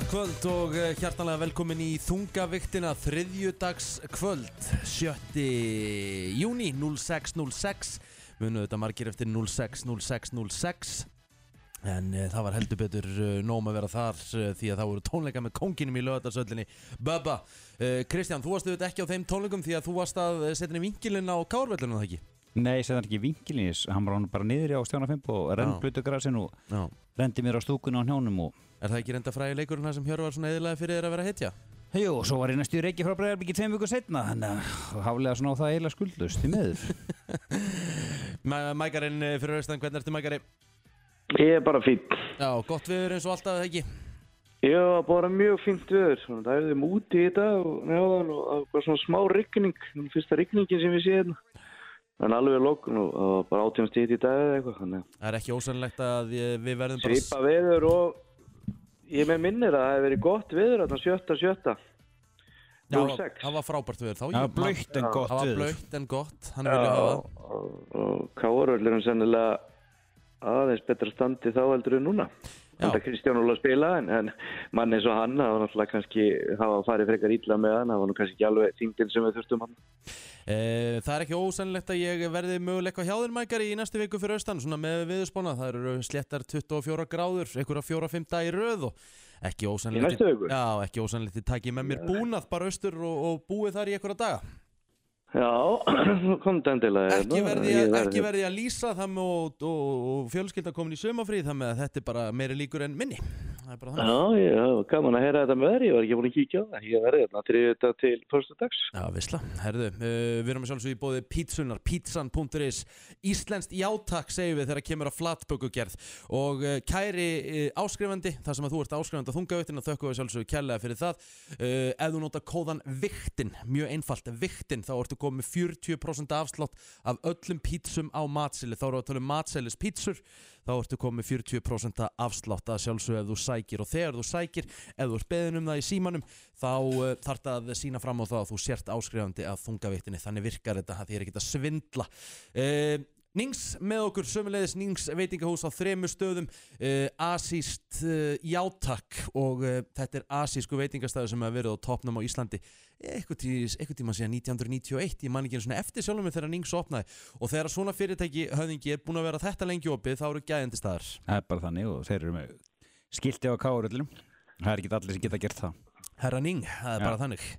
Kvöld og hjartanlega velkomin í þungaviktina þriðjudagskvöld 7. júní 06:06 munu þetta margir eftir 06:06 en það var heldur betur nóg að vera þar því að það voru tónleika með kónginum í Laugardalshöllinni Bubba. Kristján, þú varst auðvitað ekki á þeim tónleikum því að þú varst að setja inn í vinkilinn á Kárvellinu, það ekki? Nei, ég setja hann ekki í vinkilinn, hann var hann bara niður á Stjána 5 og rennblötu grasin og rendi mér á stúkunni á hnjánum og... Er það ekki reynda frægi leikurinn það sem Hjörvar svona eðilega fyrir þér að vera hetja? Jú, og svo var ég næstu í Reykjavík frá Breiðarbyggi 2 vikur seinna, þannig að haflega svona á það eiginlega skuldlaust í meður. Mækarinn fyrir austan, hvernig ertu Mækari? Ég bara fín. Já, gott veður eins og alltaf, ekki? Já, bara mjög fínt veður. Það er þeim úti í dag og neðan og bara svona smá rigning. Fyrsta rigningin sem við séum hérna. En alveg lókun og bara 18 stig í dag eða eitthvað. Þannig. Það er ekki ósannlegt að við verðum bara... Svipa veður og ég með minnir að það hefur verið gott veður þarna 7. Já, það var frábært veður þá. Það var blautt en gott veður. Það var blautt en gott, hann vilja hafa. Og Kárvöllurinn sennilega aðeins betra standi þá heldur en núna. Þetta Kristján Óla spila en mann eins og hann, það var náttúrulega kannski hafa farið frekar illa með hann, það var nú kannski ekki alveg þingdin sem við þurftum hann. Það er ekki ósannlegt að ég verði möguleika hjá þér Mækari í næstu viku fyrir austan, svona með viðurspána, það eru sléttar 24 gráður, einhverja 4-5 dagar í röð og ekki ósannlegt. Í næstu viku? Já, ekki ósannlegt að taki með mér búnað bara austur og búið þar í einhverja daga. Já, komdu endilega. Ekki verði að lýsa það með og fjölskylda komin í sumafrí það með að þetta er bara meiri líkur en minni. Það er bara þannig. Já, gaman að heyra þetta með þér, ég var ekki búin að kíkja á það. Ég verði þarna 3. til 1. dags. Já, visla, herðu, við erum sjálfsög í bóði pítsunar, pítsan.is, íslenskt játak segjum við þegar kemur að flatbökugerð og kæri áskrifandi, þar sem að þú ert áskrifandi að þungaviktina, þökkum við sjálfsög kærlega fyrir það. Ef þú nota kóðan VIKTIN, mjög einfalt, VIKTIN, þá ertu komið 40% afslátt af öllum pítsum á Matseli, þá eru að tala um Matselis pítsur, þá ertu komið 40% afslátt að sjálfsög ef þú sækir og þegar þú sækir, ef þú ert beðin um það í símanum, þá þarf það að sína fram á það að þú sért áskrifandi að þungaviktinni, þannig virkar þetta, því er ekki að svindla. Nings með okkur sömuleiðis Nings veitingahús á 3 stöðum asískt játak og þetta er asísku veitingastæður sem hefur verið á toppnum á Íslandi eitthvað tíma síðan 1991 ég man ekki einu svona eftir sjálfum mig þegar Nings opnaði og þegar svona fyrirtæki höfðingi er búin að vera þetta lengi opið þá eru gæðandi staðar. Það er bara þannig og þeir eru með skilti á Kárvöllunum, það er ekki allir sem geta gert það. Herra Ning, það er bara þannig.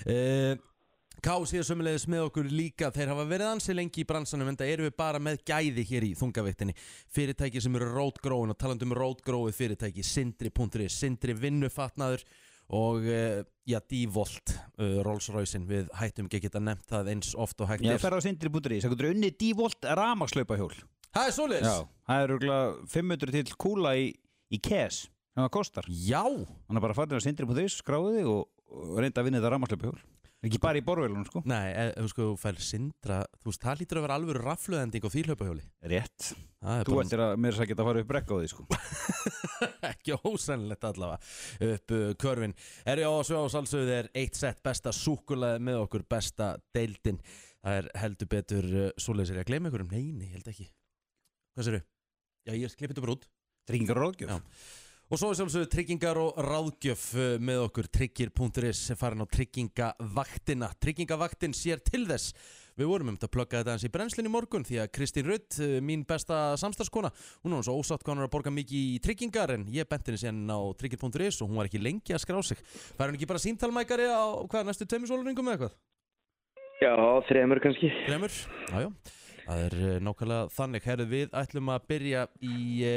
Kási er sömulegis með okkur líka, þeir hafa verið ansi lengi í bransanum en það eru við bara með gæði hér í þungaviktinni, fyrirtæki sem eru rótgróin og talandi um rótgróið fyrirtæki, Sindri.is, Sindri vinnufatnaður og D-Volt, Rolls-Roycein, við hættum ekki að geta nefnt það eins oft og hægt er. Já, það er á Sindri.is, það getur unnið D-Volt rafmagnslaupahjól. Það er svoleiðis? Já, það er örugglega 500 til kúla í cash, sem það kostar. Já! Þannig bara farin á Sindri.is, skráðu þig og reynda að vinna þetta rafmagnslaupahjól. Ekki bara í borvélunum, sko. Nei, þú fær Sindra, þú veist, það lítur að vera alveg rafluðending á því hlaupahjóli. Rétt. Þú ættir að mér að geta að fara upp brekka á því, sko. Ekki ósennilegt allavega upp körfin. Já, svo á salsöðu er 1 sett besta súkkulaði með okkur, besta deildin. Það er heldur betur svoleiðis er ég að gleyma ykkur Nei, ég held ekki. Hvað séru? Já, ég klippið þetta bara út. Tryggingar og ráðgjöf. Já. Og svo er sjálfsögðu tryggingar og ráðgjöf með okkur tryggir.is farin á tryggingavaktina. Tryggingavaktin sér til þess. Við vorum að plugga þetta eins í brennslinn í morgun því að Kristín Rutt, mín besta samstarfskona, hún var svo ósátt hvað hún er að borga mikið í tryggingar en ég benti henni síðan á tryggir.is og hún var ekki lengi að skrá sig. Fær hún ekki bara símtalmækari á hvað næstu 2 sólarhringum eða eitthvað? Já, 3 kannski. 3? Já. Það er nákvæmlega þannig. Herðu, við ætlum að byrja í...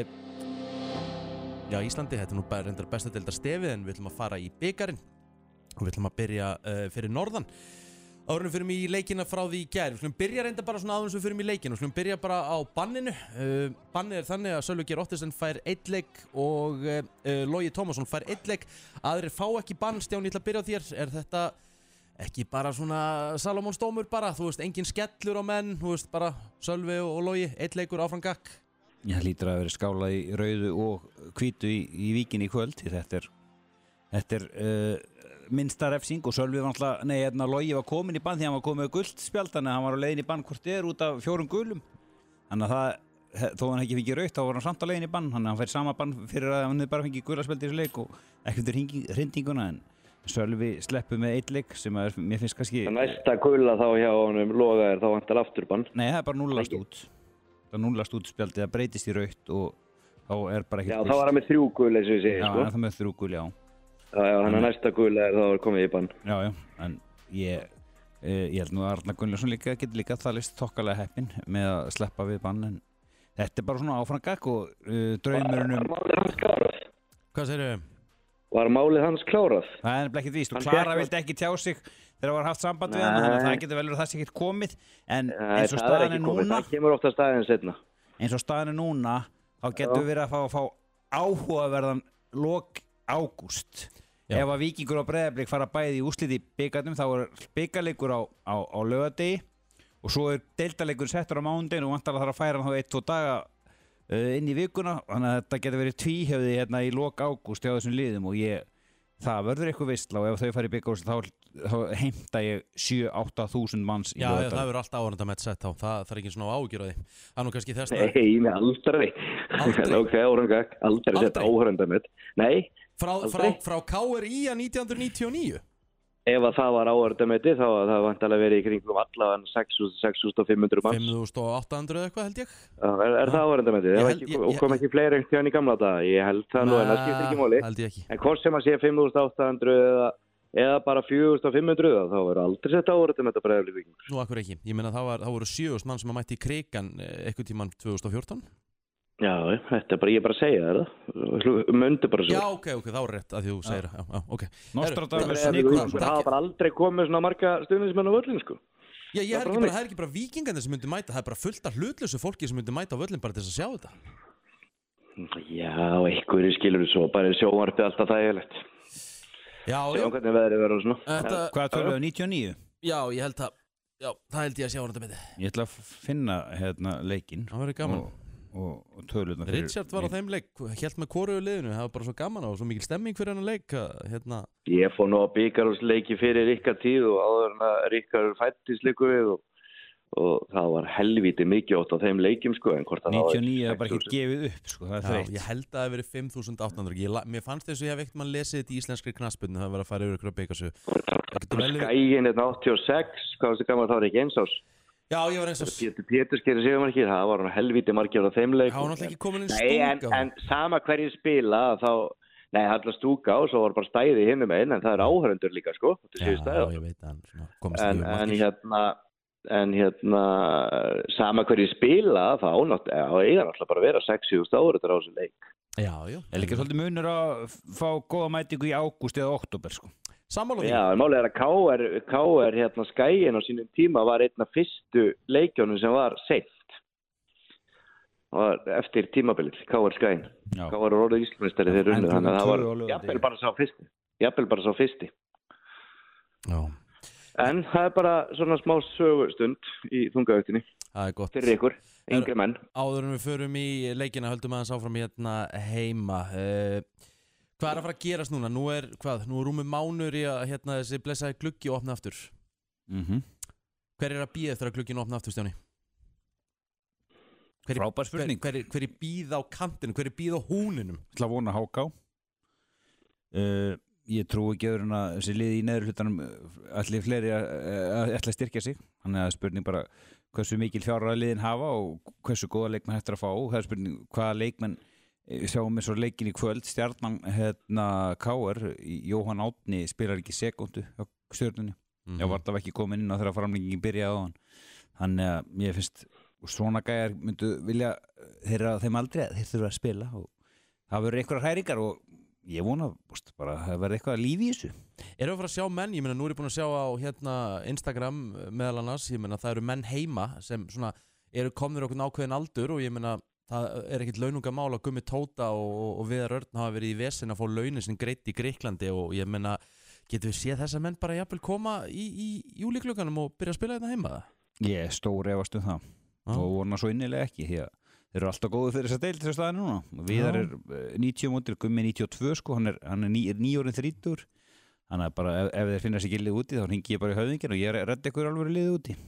Já, Íslandi, þetta er nú bara reyndar besta deildar stefið en við ætlum að fara í bikarinn og við ætlum að byrja fyrir norðan. Árunum fyrir mig í leikina frá því í gær. Við ætlum byrja reynda bara svona áður sem við fyrir mig í leikina. Við ætlum byrja bara á banninu. Bannið er þannig að Sölvi Geir Ottesen fær 1 leik og Logi Tómasson fær 1 leik. Aðrir fá ekki bann. Stjáni, ég ætla að byrja á þér. Er þetta ekki bara svona Salomons dómur bara? Þú veist, engin skellur á menn. Þú veist, bara Sölvi og Logi. 1 leikur áfram gakk. Já, lítur að vera skálað í rauðu og hvítu í Víkinni í kvöld. Þetta er minnsta refsing og Sölvi var náttúrulega, Logi var komin í bann því hann var komið með gult spjald, þannig að hann var á leiðin í bann hvort út af 4 gulum. Þannig að þó hann ekki fengið rautt þá var hann samt að leiðin í bann, hann fær sama bann fyrir að hann bara fengið gulaspjaldi í þessu leik og ekkert hrindinguna en Sölvi sleppu með 1 leik sem mér finnst kannski Næsta gula þá hjá honum Loga þá vantar afturbann. Nei, það bara núllast út. Það núllast út spjaldið, það breytist í rautt og þá bara ekkert. Já, þá var hann með 3 gul eins og ég segi, sko. Já, það með 3 gul, já. Já, hann næsta gula þá komið í bann. Já, en ég held nú að Arnar Gunnlaugsson getur líka þalist þokkalega heppinn með að sleppa við bann en þetta bara svona áframgak og draumurinn Hvað segirðu? Var málið hans klárað? Það er ekki víst og Klara vildi ekki tjá sig þegar það var haft samband við hann þannig að það getur vel verið að það sé ekkert komið en eins og staðan er núna það kemur ofta staðin setna eins og staðan er núna þá getur við verið að fá áhugaverðan lok ágúst ef að Víkingur og Breiðablik fara bæði í úrslit í bikarnum þá er bikarleikur á laugardegi og svo er deildarleikur settur á mánudaginn og vantar að það að færa hann þá 1-2 daga inn í vikuna þannig að þetta getur verið tvíhöfði hérna í lok ágúst hjá þessum liðum og það verður eitthvað veistla og ef þau fara í bikarúrslit þá heimta ég 7-8 þúsund manns í Laugardal. Já, það verður alltaf áhorfenda með sett á það er ekki svona ágjur á því það er nú kannski þess að Nei, aldrei ok, árangak, aldrei sett áhorfenda með Nei, frá KRI að 1999 Ef að það var áhorfendameti þá var það vantarlega verið í kringum allavega 6.500 manns 5.800 eitthvað held ég Er það áhorfendameti? Og kom ekki fleiri einhvern í gamla daga Ég held það nú en það skiptir ekki máli En hvort sem að sé 5.800 eða bara 4.500 þá verður aldrei sett áhorfendameti að Breiðablik Víkingur Nú akkur ekki, ég meina það voru 7.000 mann sem að mætti í Krikan eitthvað tímann 2014 Já, þetta ég bara að segja það Mundu bara svo Já, ok, þá er rétt að þú segir ok Það hafa bara aldrei komið svona marga stuðningsmenn á völlin sko Já, það er ekki bara víkingarnir sem myndi mæta það er bara fullt af hlutlausu fólki sem myndi mæta á völlin bara til þess að sjá þetta Já, einhverju skilur þú svo bara sjónvarpið alltaf þægilegt Já Sjá hvernig veðrið verður og svona Hvað töluðu, 99? Já, ég held það ég að sjá þetta með Ég ætla að finna leikinn Það verður gaman og tölurnar Richard var á þeim leik, hélt með hvoruðu liðinu það var bara svo gaman og svo mikil stemming fyrir hennar leik Ég fór nú á bikarúrsleiki fyrir Ríkard tíð og áður en að Ríkard fættist líku við og það var helvíti mikið átt á þeim leikjum sko en hvort 99 er bara ekki gefið upp sko, það er þreytt Ég held að það hefur verið 5.800 mér fannst þess að ég hef ekkert mann lesið þetta í íslenskri knattspyrnu það var að fara yfir ykkur að bikarsögu Skæin 86, hvað var þetta gaman þá er ekki eins ás Já, ég var eins og Pétur skerir sigurmarkið, það var helvíti margir á þeim leik Já, hann alltaf ekki komin inn stúka en sama hverju spila þá Nei, alltaf stúka og svo var bara stæði hinnum einn en það er áhörundur líka sko Já, ég veit En sama hverju spila þá eiga alltaf bara að vera 6.000 áhörundur á þessu leik Já Er líka svolítið munur að fá góða mætingu í ágúst eða október sko Sammála því Já, málið er að KR Skæin á sínum tíma var einn af fyrstu leikjónum sem var seint það var eftir tímabilið KR Skæin KR var orðið Íslandsmeistari þegar unnið þannig að það var jafnvel bara sá fyrsti Já En það er bara svona smá sögustund í þungaugtinni Það er gott fyrir ykkur, yngri menn Áður en við förum í leikina höldum aðeins áfram heima Hvað er að fara að gerast núna? Nú er rúmur mánur í að þessi blessaði gluggi opna aftur Hver er að bíða eftir að glugginn opna aftur, Stjáni? Frábær spurning Hver er bíða á kantinu? Hver er bíða á húninum? Ég ætla að vona HK Ég trúi ekki öðrun að þessi liði í neðri hlutanum allir fleiri ætla að styrkja sig Þannig að spurning bara hversu mikil fjárhæð liðin hafa og hversu góða leikmenn hættir að fá Það er spurning hvaða leikmenn sjáum við svo leikin í kvöld Stjarnan KR Jóhann Árni spilar ekki sekundu á Stjörnunni ég var það ekki komin inn á þegar framlengingin byrjaði á hann þannig að ég finnst svona gæjar myndu vilja þeim aldrei að þeir þurfa að spila og það verður einhverjar hræringar og ég vona bara að það verður eitthvað líf í þessu Erum við að fara að sjá menn, ég meina nú er ég búin að sjá á Instagram meðal annars, ég meina það eru menn heima sem svona eru komnir okkur ákveðin aldur og ég meina það er ekkert launungamál að Gummi Tóta og Viðar Örn hafa verið í vesen að fá launin sem greitt í Gríklandi og ég meina, getur við séð þessa menn bara jafnvel koma í júlíklukkanum og byrja að spila þetta heima? Ég stór efast það og vona svo innilega ekki því að þeir eru alltaf góðu fyrir þess að deil þess að staðinu núna Viðar er 90 mótil, Gummi 92 sko, hann er 9 orðin 30 þannig að bara ef þeir finna sér gildið úti þá hringi ég bara í höfðingin og ég redda ykkur alveg liðið úti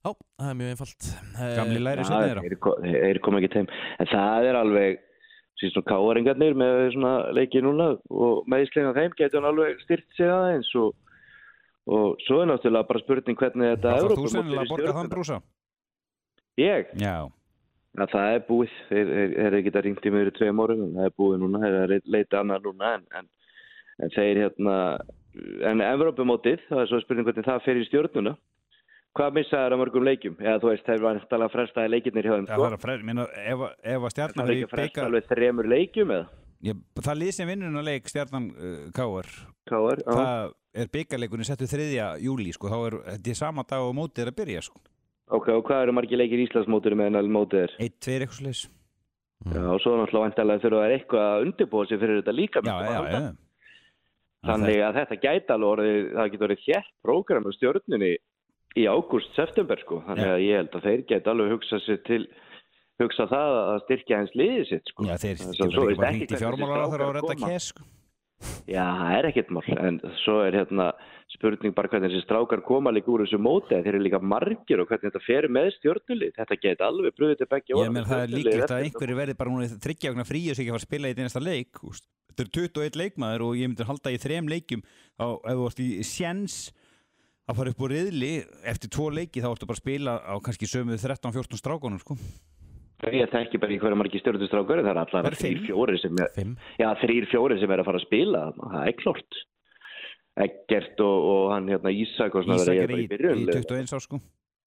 Já, það mjög einfalt. Gamli læri setna þeirra. Þeir koma ekki heim. En það alveg, síðan svona káaringarnir með svona leiki núna og meðisleina þeim getur hann alveg styrt sig aðeins og svo náttúrulega bara spurning hvernig þetta Þú sennilega að borga þann brúsa? Ég? Já. Ja, það búið. Þeir geta ringt í mig 2 árum, en það búið núna. Þeir leita annað núna, en þeir en Evrópumótið, það svo spurning hvernig það fer í stjórnuna. Hvað missaður á mörgum leikjum? Eða þú veist, þeir var náttúrulega að frestaði leikirnir hjá þeim. Það var að fresta, ef að Stjarnan það er ekki að fresta alveg 3 leikjum eða? Það lið sem vinnur leik Stjarnan KR, það bikarleikurinn settu 3. júlí, sko, þá þetta sama dag og mótið að byrja, sko. Ok, og hvað eru margir leikir Íslandsmótið með en mótið 1-2 eitthvað slis. Já, og svo náttúrulega væntanlega þurfa að eitthvað að undirbúa sig fyrir þetta líka. Já. Þannig að þetta gæti alveg það getur verið hér prógram á stjórnunni í ágúst, september, sko. Þannig að ég held að þeir geti alveg hugsa það að styrkja hans liðið sitt, sko. Já, þeir getur ekki bara hringt í fjármálaráðherra og redda cash, sko. Já, það ekkert mál, en svo spurning bara hvernig þessi strákar koma líka úr þessu móti, þeir eru líka margir og hvernig þetta fer með stjórnulið, þetta geti alveg brugðið til begge orða. Ég menn það líklegt að einhverju verði bara núna 3 vegna frí og sér ekki að fara að spila í næsta leik, úst. Þetta 21 leikmaður og ég myndi halda í 3 leikjum ef þú vart í séns að fara upp úr riðli eftir 2 leiki þá ertu bara að spila á kannski sömu 13-14 strákunum, sko. Ég þekki bara í hverja margir stjórnustrákur, það allar 3-4 sem að fara að spila, það klart. Eggert og hann Ísak og svona Ísak í 21 ár, sko.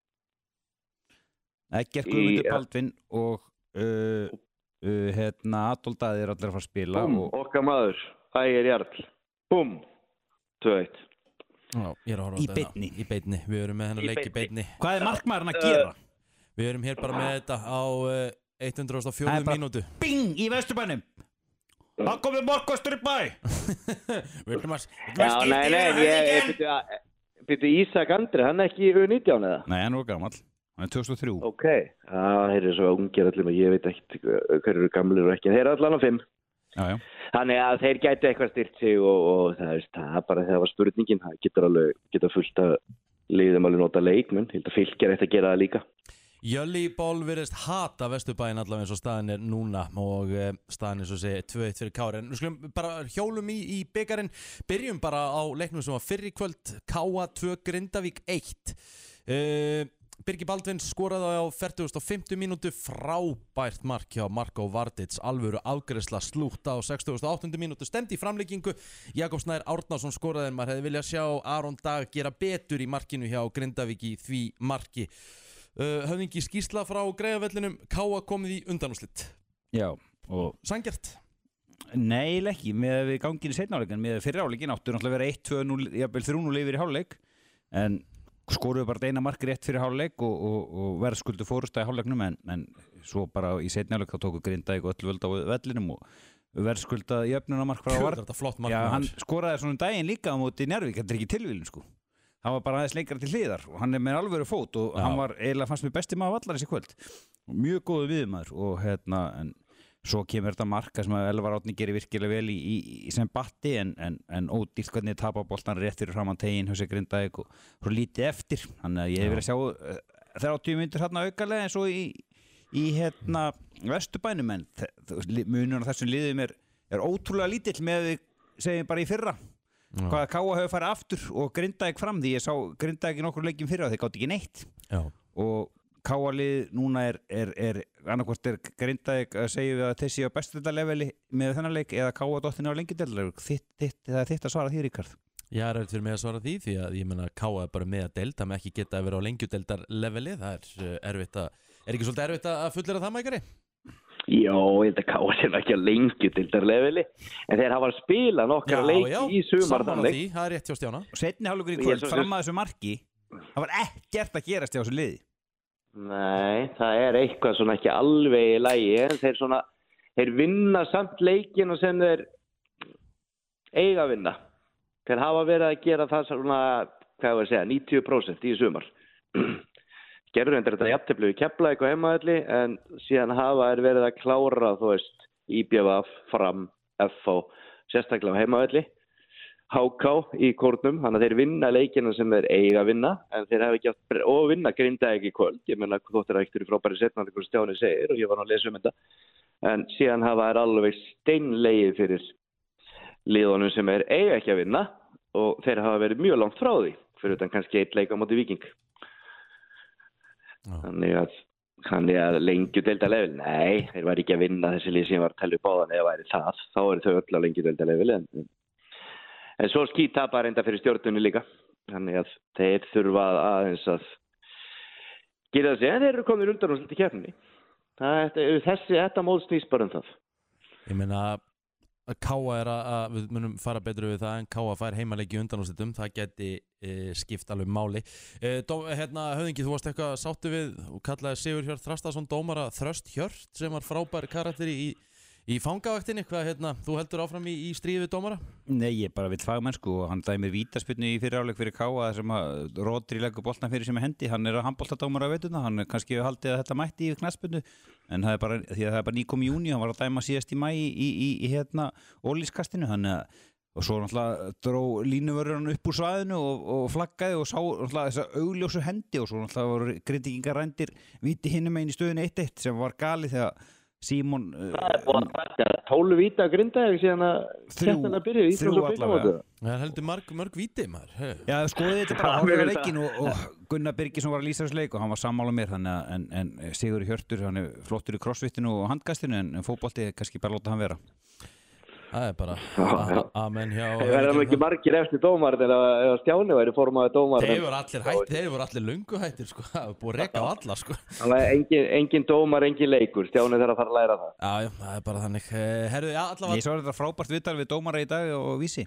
Eggert, Guðmundur Baldvin og Adolf Daði allir að fara að spila. Okkar maður, Ægir Jarl. 2-1. Í beinni. Í beinni, við erum með hennar leik í beinni. Hvað markmaðurinn að gera? Við erum hér bara með þetta á 104 mínútu. Bing í Vesturbænum. Það komið morgostur í bæ. Ég byrju Ísak Andri, hann ekki í U19 eða? Nei, hann var gamall. Hann 2003. Ok, þeir eru svo ungir allir og ég veit ekkert hver eru gamlir og ekki. Þeir eru allan á 5. Já. Þannig að þeir gætu eitthvað styrt sig og það bara þegar var spurningin, það getur fullt að liðum alveg nota leikmenn, held að Fylkir ætti að gera það líka. Jölli Ból virðist hata Vesturbæinn allavega eins og staðin núna og staðin eins og segi 2-1 fyrir Kára. En við skulum bara hjólum í byggarinn, byrjum bara á leiknum sem var fyrr í kvöld, Káa 2 Grindavík 1. Birgir Baldvins skoraði á 40. mínútu, frábært mark hjá Marko Vardits, alvöru afgreiðsla slútt á 68. mínútu, stemdi í framlengingu. Jakob Snær Árnason skoraði en maður hefði viljað sjá Aron Dag gera betur í markinu hjá Grindavík í því marki. Höfðingi skýrsla frá Greiðavellinum, Káa komið í undanúrslit. Já, og sanngjarnt? Nei, ekki, með við gangin í seinni hálfleik, með fyrri hálfleikin áttu náttúrulega vera 1-2-0, jafnvel 3-0 yfir í hálfleik, en skoruðu bara eina mark rétt fyrir hálfleik og verðskuldu fórustæði hálfleiknum, en svo bara í seinni hálfleik þá tóku Grindavík öll völd á vellinum og verðskuldaði jöfnunamark frá Vard. Þetta flott mark. Já, hann skoraði svona daginn líka á móti Njarðvík, þetta ekki tilvílun, sko. Hann var bara aðeins lengra til hliðar og hann með alvöru fót og hann var eiginlega fannst mér besti maður vallar þessi kvöld. Mjög góðu viðmaður og en svo kemur þetta marka sem að Elvar Árni gerir virkilega vel í sem batti en ódýrt hvernig tapa boltan rétt fyrir framan tegin hjá sig Grindavík og svo lítið eftir. Þannig að ég hef verið að sjá 30 mínútur hérna aukalega eins og í Vesturbænum en munurinn á þessum liðum er ótrúlega lítill með við segjum bara í fyrra. Hvaða Káa hefur farið aftur og Grindavík fram því ég sá Grindavík í nokkur leikjum fyrir og þeir gátt ekki neitt. Já. Og Káa-lið núna er annarkvort Grindavík að segja við að þessi á bestudaleveli með þennan leik eða Káa-dottin á lengjudel. Það er þitt að svara því, Ríkard. Ég er auðvitað fyrir mig að svara því að ég menna Káa bara með að delta með ekki geta að vera á lengjudeldarleveli. Það er ekki svolítið erfitt að fullera það, Mækari? Já, ég held að Káa sér ekki að lengjudeldarleveli en þeir hafa að spila nokkra leiki í sumardanleik. Já, það er rétt hjá Stjána. Og seinni hálfleikur í kvöld fram að þessu marki, það var ekkert að gerast hjá þessu liði. Nei, það er eitthvað svona ekki alveg í lagi en þeir vinna samt leikin og sem þeir eiga að vinna. Þeir hafa verið að gera það svona, hvað var að segja, 90% í sumar. Gerður endur þetta jafntefli við Keflavík og Heimavelli en síðan hafa verið að klára, þú veist, IBVF, Fram, FH, sérstaklega á Heimavelli HK í kórnum, þannig að þeir vinna leikina sem þeir eiga að vinna, en þeir hafa ekki átt og vinna Grindavík í kvöld. Ég meina þóttir að ektur í frábæri setna þegar Stjáni segir og ég var að lesa þetta. En síðan hafa þær alveg steinlegið fyrir liðunum sem þeir eiga ekki að vinna og þeir hafa verið mjög langt frá því fyrir utan kannski eitt leik á móti Víking. Þannig að lengjudeildarlevel, nei, þeir var ekki að vinna þessi lið sem var að tella upp á þannig að væri það. Þá eru þau öll á lengjudeildarlevel en svo skítapar enda fyrir Stjörnunni líka. Þannig að þeir þurfa aðeins að gera þessi, en þeir eru komin undan og svolítið keppni. Þetta mót snýst bara það. Ég meina að Káa að við munum fara betur við það en Káa fær heimaleiki undanúrslitum, það geti skipt alveg máli. Höfðingi, þú varst eitthvað sáttu við og kallaði Sigurhjört Þrastason dómara Þröst Hjört sem var frábær karakter í fangavaktinni. Þú heldur áfram í stríði við dómara? Nei, ég bara vill fagmennsku og hann dæmir vítaspyrnu í fyrri hálfleik fyrir Káa sem að Rodri leggur boltan fyrir sem hendi. Hann að handboltadómara á veturna, hann kannski haldið að þetta mætti í knattspyrnu en það bara, því að það bara nýkom í júní, hann var að dæma síðast í maí í ólískastinu, og svo náttúrulega dró línuvörðurinn upp úr svæðinu og flaggaði og sá náttúrulega þessa augljósu hendi og svo náttúrulega voru Grindvíkingar rændir víti hinum einn í stöðinu 1-1 sem var gali þegar Símon það búið að taka 12 víti að Grindavík síðan að þetta byrjuði þrjú allavega. Það heldur mörg víti maður. Já, skoðið þetta bara áhuga leikin og Gunnar Birgisson var að lýsa þessu leik og hann var sammála mér þannig en Sigurður Hjörtur, hann flottur í crossfitinu og handkastinu en fótbolti kannski bara láta hann vera. Það bara amen hjá. Það verður ekki margir eftir dómar þegar Stjáni væri formaður dómar. Þeir voru allir löngu hættir sko. Það var búið að reka á alla sko. Það var engin dómar, engin leikur. Stjáni þarf að fara að læra það. Já, það er bara þannig. Allavega. Ég sá þetta frábært viðtal við dómara í dag og Vísi.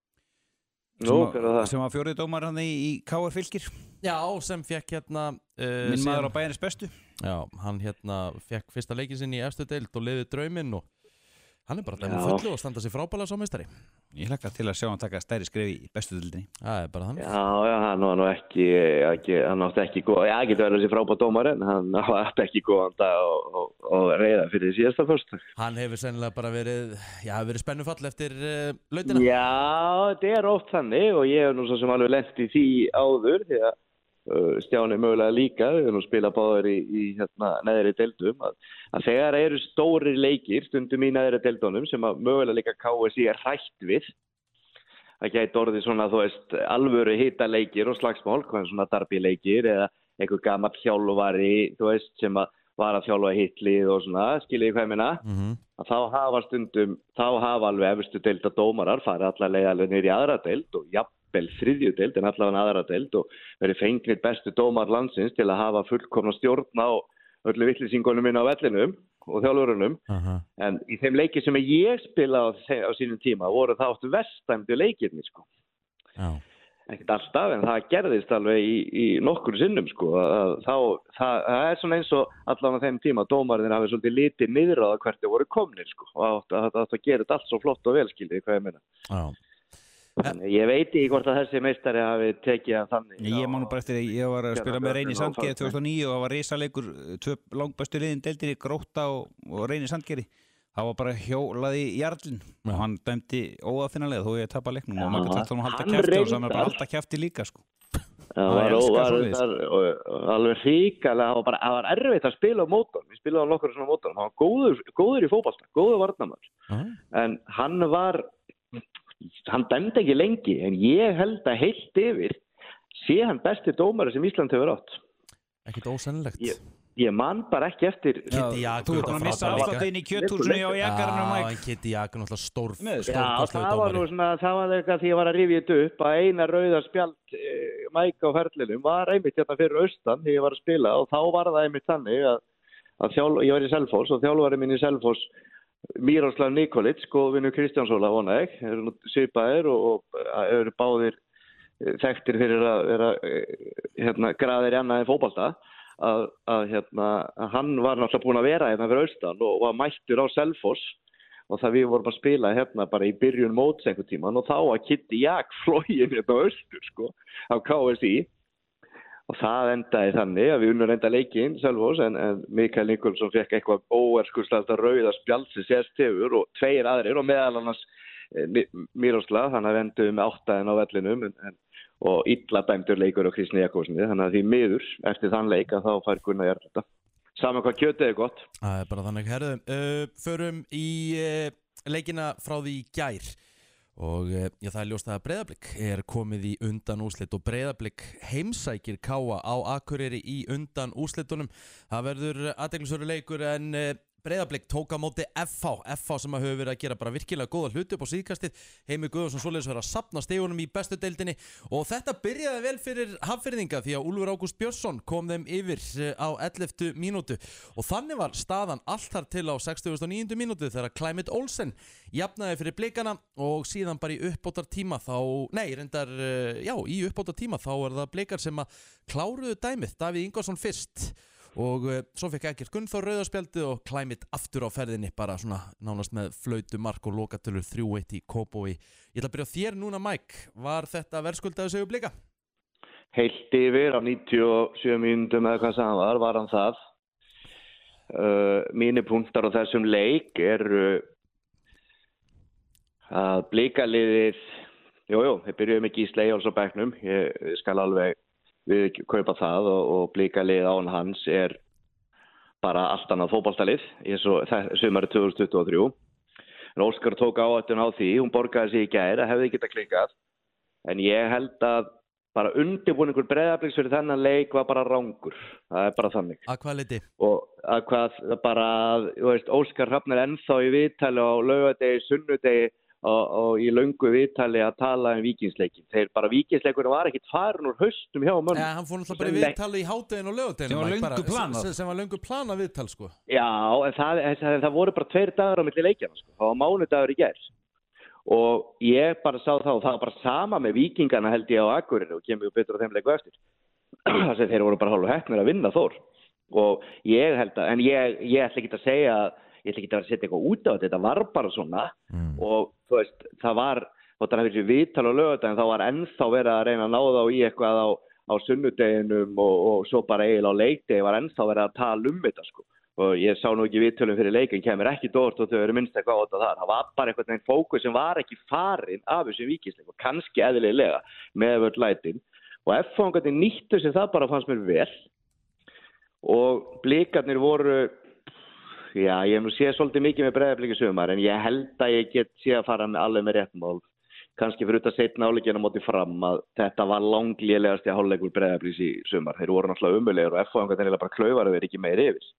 Sem var fjórði dómar hann í KR Fylkir. Já, sem fekk minn maður á Bæjarins bestu. Já, hann fekk fyrsta leikinn sinn í efstu deild og lifði drauminn og hann er bara dæmið fullu og standa sig frábælega sem meistari. Ég hlakka til að sjá hann taka stærri skref í bestu deildinni. Það er bara þannig. Já, hann var nú hann átti ekki góð, ég geti verið þessi frábær dómar en hann átti ekki góðan dag og reyða fyrir síðasta föstudag. Hann hefur sennilega bara verið spennufall eftir lautina. Já, þetta er oft þannig og ég hef nú svo sem alveg lent í því áður því að Stjáni mögulega líka, við erum spila báðir í neðri deildum að þegar eru stóri leikir stundum í neðri deildunum sem að mögulega líka KSÍ er hrætt við það gæti orðið svona þú veist alvöru hita leikir og slagsmál hvað svona derby leikir eða einhver gamall þjálfari þú veist sem að var að þjálfa hitlið og svona skiljið hvað ég meina að þá hafa alveg efstu deilda dómarar farið alla leið alveg niður í aðra deild og jafnvel þriðju deild en allavega aðra deild og verið fengnir bestu dómar landsins til að hafa fullkomna stjórn á öllu vitlýsingunum inn á vellinum og þjálfurunum en í þeim leiki sem ég spilaði á sínum tíma voru það oft vestdæmdu leikirni sko. Ekkert alltaf en það gerðist alveg í nokkur sinnum sko það er svona eins og allavega þeim tíma dómarinn hafi svolítið litið niður á það hvert þau voru komnir sko og það gerði allt svo flott og velskildið hvað ég meina. Ég veit ekki hvort að þessi meistari hafi tekið að þannig. Ég man nú bara eftir ég var að spila með Reyni Sandgerði 2009 og það var risaleikur 2 langbæstu liðin deildir í Grótta og Reyni Sandgerði. Það var bara hjólað í jarlinn og hann dæmdi óaðfinnalega þó ég tapa leiknum og maður gæti halda kæfti og saman bara halda kæfti líka sko. Það var alveg ríkalega, það var erfitt að spila á mótum. Við spilaði á nokkur svona mótum. Hann var góður í fótbolta, góður varnarmaður. En hann dæmdi ekki lengi en ég held að heilt yfir sé hann besti dómari sem Ísland hefur átt. Ekkert ósennilegt. Ég man bara ekki eftir þú ert að missa afsláttinn í kjöthúsinu á Jakarnum Já, Kitty Jakar náttúrulega stór það var nú svona, það var eitthvað því ég var að rifja þetta upp að eina rauða spjald Mike á ferlinum var einmitt hérna fyrir austan því ég var að spila og þá var það einmitt þannig að ég var í Selfoss og þjálfari minn í Selfoss Miroslav Nikolic, góðvinur Kristjáns Óla vonæg, eru svipaðir og eru báðir þekktir fyrir að vera graðir í annað en fótbolta að hann var náttúrulega búinn að vera hérna fyrir austan og var mættur á Selfoss og það við vorum að spila hérna bara í byrjun móts einhvern tímann og þá að Kitty Jak flogin hérna austur sko á KSÍ og það endaði þannig að við unnum reynda leikinn Selfoss en Mikael Nikolsson fekk eitthvað óerskurslegt rauða spjald sem sést hefur og 2 aðrir og meðal annars Miroslav, hann að vendu með 8 á vellinum og illa dæmdur leikur á Kristni Jakobssoni, þannig að því miður eftir þann leik að þá fær Gunnar Jarl saman hvað kjötið gott. Það bara þannig, herðu, förum í leikina frá því í gær og það ljóst að Breiðablik komið í undanúrslit og Breiðablik heimsækir Káa á Akureyri í undanúrslitunum. Það verður athyglisverður leikur en Breiðablik tók á móti FH sem hefur verið að gera bara virkilega góða hluti upp á síðkastið. Heimir Guðjónsson svoleiðis verið að safna stigunum í bestu deildinni og þetta byrjaði vel fyrir Hafnfirðinga því að Úlfur Ágúst Björnsson kom þeim yfir á 11. mínútu og þannig var staðan allt þar til á 69. mínútu þegar Climate Olsen jafnaði fyrir Blikana og síðan bara í uppbótartíma í uppbótartíma þá það Blikar sem að kláruðu dæmið, Davíð Ingvarsson fyrst og svo fekk Eggert Gunnþór rauðarspjaldið og Climate aftur á ferðinni bara svona nánast með flautu mark og lokatölur 3-1 í Kópavogi. Ég ætla að byrja á þér núna Mike, var þetta verðskuldaðu sigur Blika? Heilt yfir á 97 mínútum eða hvað sem var hann það. Mínir punktar á þessum leik að Blikaliðið, þeir byrjuðu með Gísla Eyjólfs á bekknum, ég skal alveg við kaupa það og Blikalið án hans bara allt annað fótboltalið eins og sumarið 2023. En Óskar tók áhættuna á því, hún borgaði sig í gær, það hefði getað klikkað. En ég held að bara undirbúningur Breiðabliks fyrir þennan leik var bara rangur. Það bara þannig. Að hvað leiti? Og að hvað bara, Óskar Hrafn ennþá í viðtali á laugardegi, sunnudegi og í löngu viðtali að tala Víkingsleikin. Víkingsleikur var ekkit farin úr haustum hjá mönnum. Ja, hann fór náttúrulega bara í viðtali í hádeginu og laugardeginu. Sem var löngu planað viðtal, sko. Já, en það voru bara 2 dagar á milli leikjana, sko. Það var mánudagur í gær. Og ég bara sá það og það var bara sama með Víkingana held ég á Akureyri og kemur betur á þeim leiku eftir. Þess að þeir voru bara hálfu heppnir að vinna Þór. Og ég held að, en ég ætla ekki að segja ég ætla ekki að setja eitthvað út á þetta var bara svona og þú veist, það var viðtal á laugardaginn, þá var ennþá verið að reyna að ná þá í eitthvað á sunnudeginum og svo bara eiginlega á leikdegi var ennþá verið að tala þetta sko. Og ég sá nú ekki viðtölum fyrir leikin, kemur ekki dórt og þau eru minnst eitthvað á þetta þar. Það var bara eitthvað fókus sem var ekki farin af þessum Víkingsleik og kannski eðlilega með völd lætin og F-fangarnir nýttu sér það bara fannst mér vel og Blikarnir voru já, ég hef nú séð svolítið mikið með Breiðablik í sumar en ég held að ég get séð að fara alveg með rétt mál. Kannski fyrir út að setja áleikina móti fram að þetta var langlélegasti hálfleikur Breiðabliks í sumar. Þeir voru náttúrulega umulegir og F-fangarnir bara klaufaru verið ekki meir yfir.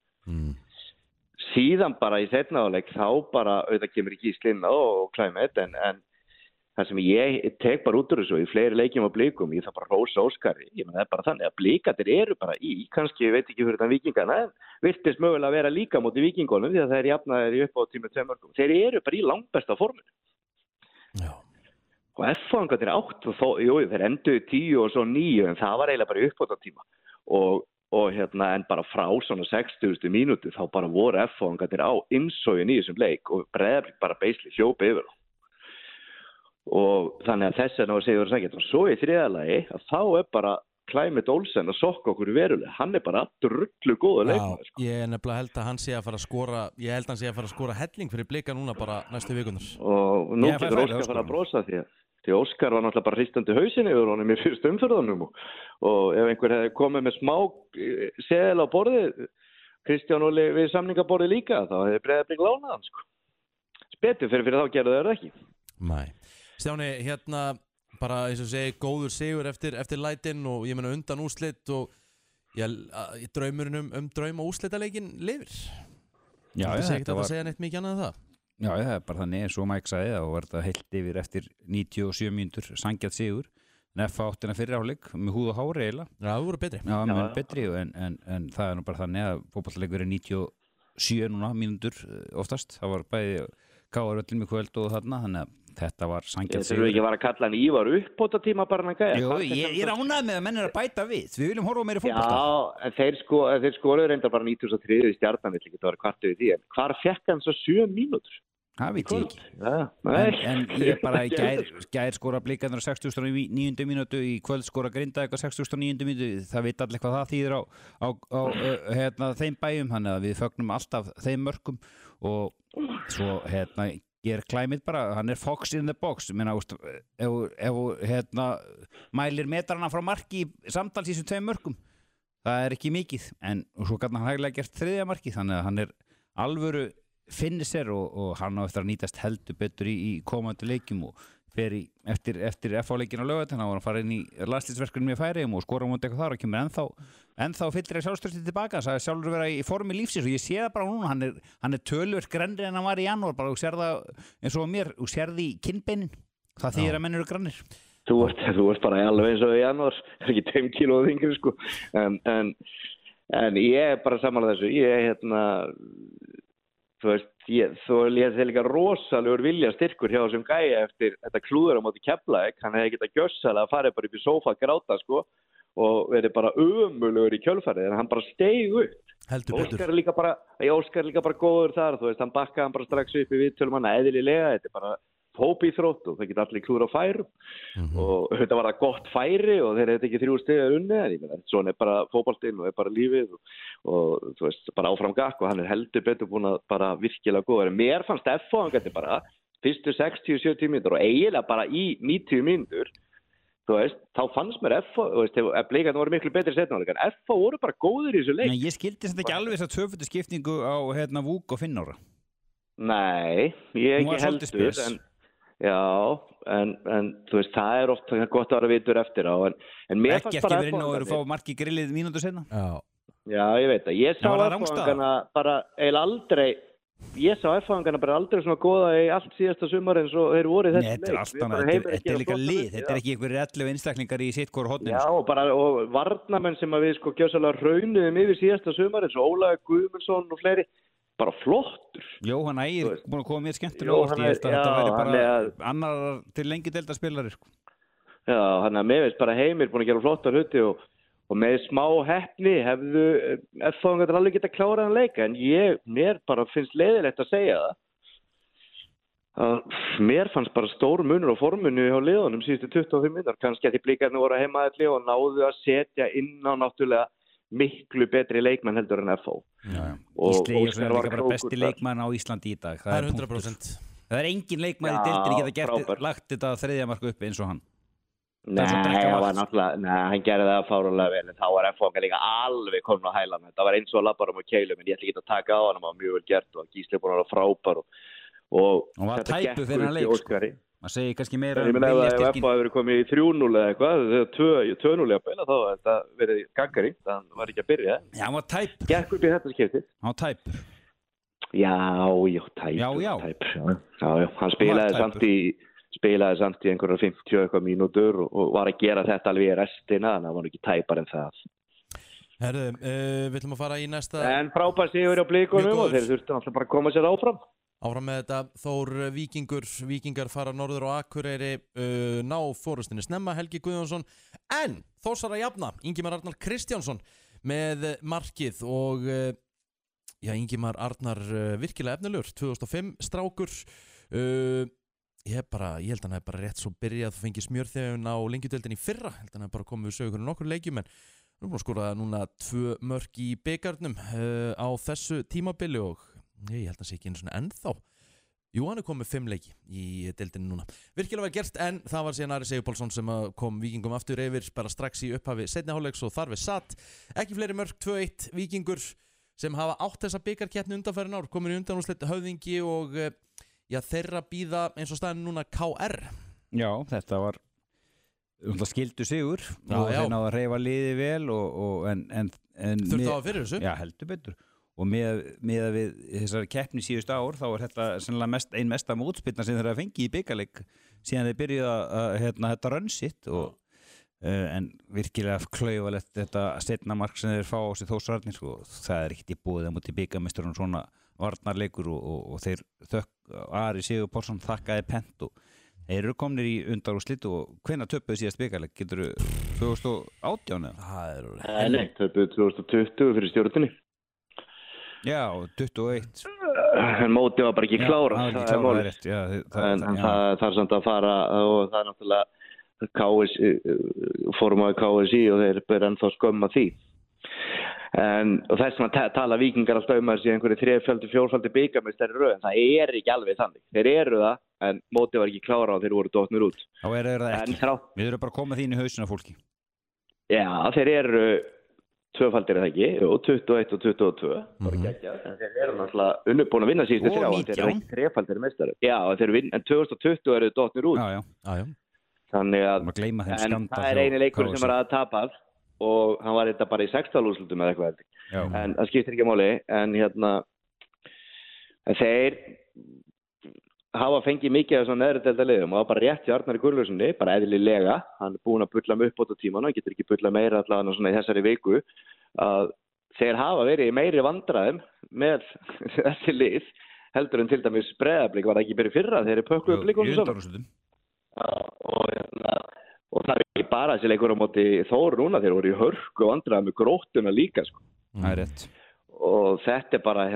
Síðan bara í seinna áleik þá bara auðvitað kemur ekki í slinna og Climate en það sem ég tek bara út úr þessu í fleiri leikjum og Blikum, ég það bara rósa Óskari, ég menn það bara þannig að Blikarnir eru bara kannski, ég veit ekki fyrir þann Víkingana, virtist mögulega að vera líka móti Víkingunum því að þeir jafnaðir í uppáttíma 2 mörgum. Þeir eru bara í langbesta forminu. Já. Og F-fangarnir 8 og þeir enduðu 10 og svo 9 en það var eiginlega bara í uppáttíma og en bara frá svona 60. mínútu þá bara voru F-fangarnir á innsogin í þessum leik og Breiðablik bara beisli hljópi yfir og þannig að þess að segjur sækert og svo í þriðalagi að þá bara Climate Olsen að sokka okkur verulega hann bara drullu góða leikmaður sko. Ég nefnilega held að hann sé að fara að skora hann sé að fara að skora helling fyrir Blika núna bara næstu vikunar og nú getur Óskar fara að brosa því Óskar var náttúrulega bara hristandi hausin yfir honum í fyrstu umferðunum og ef einhver hefði komið með smá seðil á borðið Kristján Óli við samningaborðið líka þá hefði Breiðablik lánað hann sko. Betur fyrir þá gerðu þeir ekki. Nei. Stjáni, bara eins og segi góður sigur eftir lætin og ég meina undan úrslit og draumurinn drauma úrslitaleikin lifir. Já, það er ekki að segja neitt mikið annað en það. Já, það er bara þannig eins og Mike sagði og var þetta heilt yfir eftir 97 mínútur sangjað sigur. En F8 fyrir áleik með húð og hári eiginlega. Já, það voru betri. Já, mjög betri en það er nú bara þannig að fótboltaleikur 97 núna mínútur oftast. Það var bæði Káarvöllin með kvöld og þarna, þannig að þetta var sangjað sigur. Þú ekki var að kalla hann Ívar uppbótartíma bara hann að gæja? Jú, ég er ánægð með að menn að bæta við. Við viljum horfa meira fótbolta. Já, en þeir skoruðu reyndar bara 93 í Stjarnan, vill ekki það var kvartu við því. En hvar fekk hann svo 7 mínútur? Það veit ég ekki. Ja, en ég bara í gær skora Blikarnir á 69. mínútu, í kvöld skora Grindavík á 69. mínútu. Það veit allir hvað það þýðir á þeim bæjum, þannig að við fögnum alltaf þeim mörkum og svo Ég klæmið bara, hann fox in the box. Minna, ef mælir metrana frá marki samtals í þessum 2 mörkum, það ekki mikið, og svo gæti hann hæglega gert 3. marki, þannig að hann alvöru finisher og hann á eftir að nýtast heldur betur í komandi leikjum og fer eftir FH-leikinn á Laugardalsvelli, hann var að fara inn í landsliðsverkefni með Færeyjum og skora á móti eitthvað þar og kemur ennþá fyllir sjálfstraustið tilbaka. Það er sjálfur vera í formi lífsins og ég sé það bara núna, hann töluvert grennri en hann var í janúar, bara þú sér það eins og mér, þú sér því kinnbeinin, það þýðir að menn eru grannir. Þú ert bara alveg eins og í janúar, ekki 2 kílóð yngri sko, en ég bara sammála þessu, þú veist, ég líka rosalegur vilja styrkur hjá þessum gæja eftir þetta klúður á móti Keflavík. Hann hefði getað gjössalega að fara bara upp í sófa að gráta sko og verið bara ömurlegur í kjölfarið, en hann bara steig upp. Óskar er líka bara góður þar, þú veist, hann bakkaði hann bara strax upp í viðtölum hann eðlilega, þetta bara hópíþrótt og það geta allir klúður á færum og þetta var það gott færi og þeir hefði ekki 3 stig að unni, en ég meina, svona bara fótboltinn og bara lífið og þú veist, bara áfram gakk og hann heldur betur búin að bara virkilega góður. Mér fannst FH hann gæti bara fyrstu 60-70 mínútur og eiginlega bara í 90 mínútur, þú veist, þá fannst mér FH, þú veist, Blikarnir voru miklu betri seinna hálfleik, en FH voru bara góðir í þessu leik. Nei, ég skildi þetta ekki alveg þessa tvöföldu skiptingu á Vúk og Finnóra. Nei, ég ekki heldur, en þú veist, það er oft gott að vera vitur eftir á, en mér fannst bara ekki verið inn og eru fá mark í grillið mínútur seinna. Já, ég veit það. Ég sá FH-angana bara aldrei svona góða í allt síðasta sumar eins og þeir voru í þessu leik. Þetta er líka lið, þetta er ekki einhverjir 11 einstaklingar í sitt hvort horninu. Já, og varnarmenn sem að við gjössalega raunuðum yfir síðasta sumar eins og Ólafur Guðmundsson og fleiri, bara flottur. Jóhann Ægir búin að koma mér skemmtilega ég held að þetta væri bara annar til lengi deildarspilari sko. Já, hann mér veist bara Heimir búin að gera flottar hluti og með smá heppni hefðu FH-angar alveg geta klárað hann leika, en mér bara finnst leiðilegt að segja það. Mér fannst bara stór munur á formunu hjá liðunum síðustu 25 mínútur, kannski að því Blikarnir voru heimaðalli og náðu að setja inn á náttúrulega miklu betri leikmenn heldur en FH. Ísli er líka bara besti leikmann á Íslandi í dag. Það er 100%. Það er engin leikmann í deildinni geta lagt þetta 3. mark upp eins og hann. Nei, hann gerði það fáránlega vel, en þá var FH líka alveg komin á hælan. Það var eins og labbar á keilum, en ég ætla ekki að taka á hann, það var mjög vel gert og Gísli búin að vera frábær og var tæpu fyrir hann leik sko. Maður segir kannski meira ég meina ef FH hefur komið í 3-0 eða eitthvað, 2-0 að beila, þá hefði þetta verið gaggari, það var ekki að byrja. Já, hann var tæp. Gekk upp í þetta skiptið. Hann var tæp. Já, tæp. Já, hann spilaði samt í einhverjar 50 eitthvað mínútur og var að gera þetta alveg í restina, þannig að hann var ekki tæpar en það. Herðu, við ætlum að fara í næsta. En frábær sigur á Blikunum og þeir þurftu alltaf bara að koma sér áfram. Áfram með þetta, Þór Víkingar fara norður á Akureyri, ná fórustinni snemma, Helgi Guðjónsson, en Þórsara jafna, Ingimar Arnar Kristjánsson með markið og Ingimar Arnar virkilega efnilegur, 2005 strákur, ég held að hann hef bara rétt svo byrjað að fengi smjörþefun á lengjudeildinni í fyrra, held að hann hef bara komið við sögur nokkur leikjum, en nú er búin að skora núna 2 mörk í bikarnum á þessu tímabili og ég held að sé ekki einu svona ennþá. Jú, hann er komið 5 leiki í deildinni núna. Virkilega vel gert, en það var síðan Ari Sigurpálsson sem kom Víkingum aftur yfir bara strax í upphafi seinni hálfleiks og þar við satt. Ekki fleiri mörk, 2-1 Víkingur sem hafa átt þessa bikarkeppni undanfarin ár, komin í undanúrslit Höfðingi og þeirra bíða eins og staðin núna KR. Já, þetta var skildu sigur og þeir náðu að hreyfa liði vel en þurftu á fyrir þessu? Já, heldur betur. Og með við þessari keppni síðustu ár þá er þetta sennilega ein mesta mótspyrna sem þeir hafa fengið í bikarleik síðan þeir byrjuðu að þetta rönn sitt en virkilega klaufalegt þetta seinna mark sem þeir fá á sig Þórsararnir sko. Það er ekkert í búið á móti bikarmeisturinn svona varnarleikur og þeir Ari Sigurpálsson þakkaði pent og þeir eru komnir í undanúrslit og hvenær töpuðu síðast bikarleik? Geturðu 2018 eða? Nei, töpuðu 2020 fyrir Stjörnunni. Já, 21. En mótið var bara ekki klára. Það er samt að fara og það er náttúrulega formaður KSI og þeir byrja ennþá skömma því. og þess að tala Víkingar alltaf að sé einhverju 3-4 bikarmeistari röð, en það ekki alveg þannig. Þeir eru það, en mótið var ekki klára og þeir voru dottnir út. Þá eru það ekki. Við erum bara að koma þín í hausina fólki. Já, þeir eru tvöfaldir það ekki, 21 og 22, bara geggja, en þeir eru náttúrulega unnubúin að vinna síðustu 3 ára, þeir eru ekki þrefaldir meistari. Já, en 2020 eru dottnir út. Já. Þannig að, en það eini leikur sem var að tapað og hann var þetta bara í 16 úrslitum eða eitthvað, en það skiptir ekki máli, en þeir hafa fengið mikið af svona neðri delta liðum og það var bara rétt hjá Arnari Gunnlaugssyni, bara eðlilega, hann búinn að bulla með uppbót á tímanum, hann getur ekki bulla meira allavega svona í þessari viku, að þeir hafa verið í meiri vandræðum með þessi lið heldur en til dæmis Breiðablik var ekki byrju fyrra, þeir eru pökkuðu blikunum saman. Og það ekki bara þessi leikur á móti Þór núna, þeir voru í hörku vandræðum með Gróttuna líka, sko. Það rétt. Og þetta bara,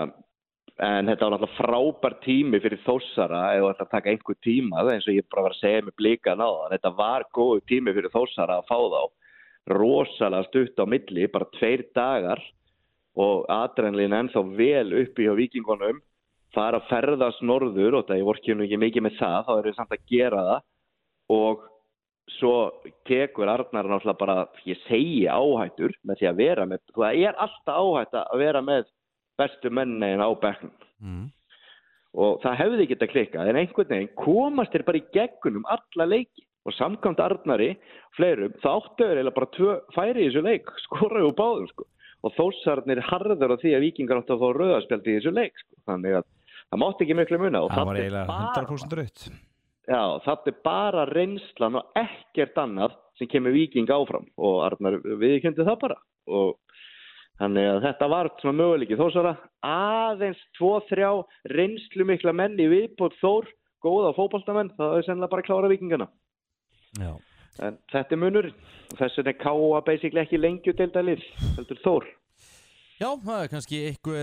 en þetta var náttúrulega frábær tími fyrir Þórsara eða að taka einhver tíma, eins og ég bara var að segja með Blikan á það. Þetta var góð tími fyrir Þórsara að fá þá. Rosalega stutt á milli, bara 2 dagar og adrenalín ennþá vel uppi hjá Víkingunum. Fara að ferðast norður og það ég vorki nú ekki mikið með það, þá eru við samt að gera það og svo tekur Arnar náttúrulega bara, ég segi áhættur með því að vera með, það alltaf áhætt að vera með bestu mennegin á bekknum. Og það hefði ekki að klikka, en einhvern veginn komast þeir bara í gegnum alla leiki og samkvæmt Arnari fleirum, það áttu eiginlega bara 2 færi í þessu leik, skoraðu báðum, sko. Og Þórsararnir harður á því að Víkingar áttu að fá rauðaspjaldi í þessu leik, sko. Þannig að það mátti ekki miklu muna. Og það var eiginlega 100% rautt. Já, það bara reynslan og ekkert annað sem kemur Víking áfram og Arnar viðurkenndi það bara og þannig að þetta var svona möguleiki Þórsara, aðeins 2-3 reynslu mikla menn í viðbót Þór, góða fótboltamenn, það er sennilega bara að klára Víkingana. Já. En þetta munurinn, þess vegna Káa basically ekki lengjudeildarlið, heldur Þór. Já, það er kannski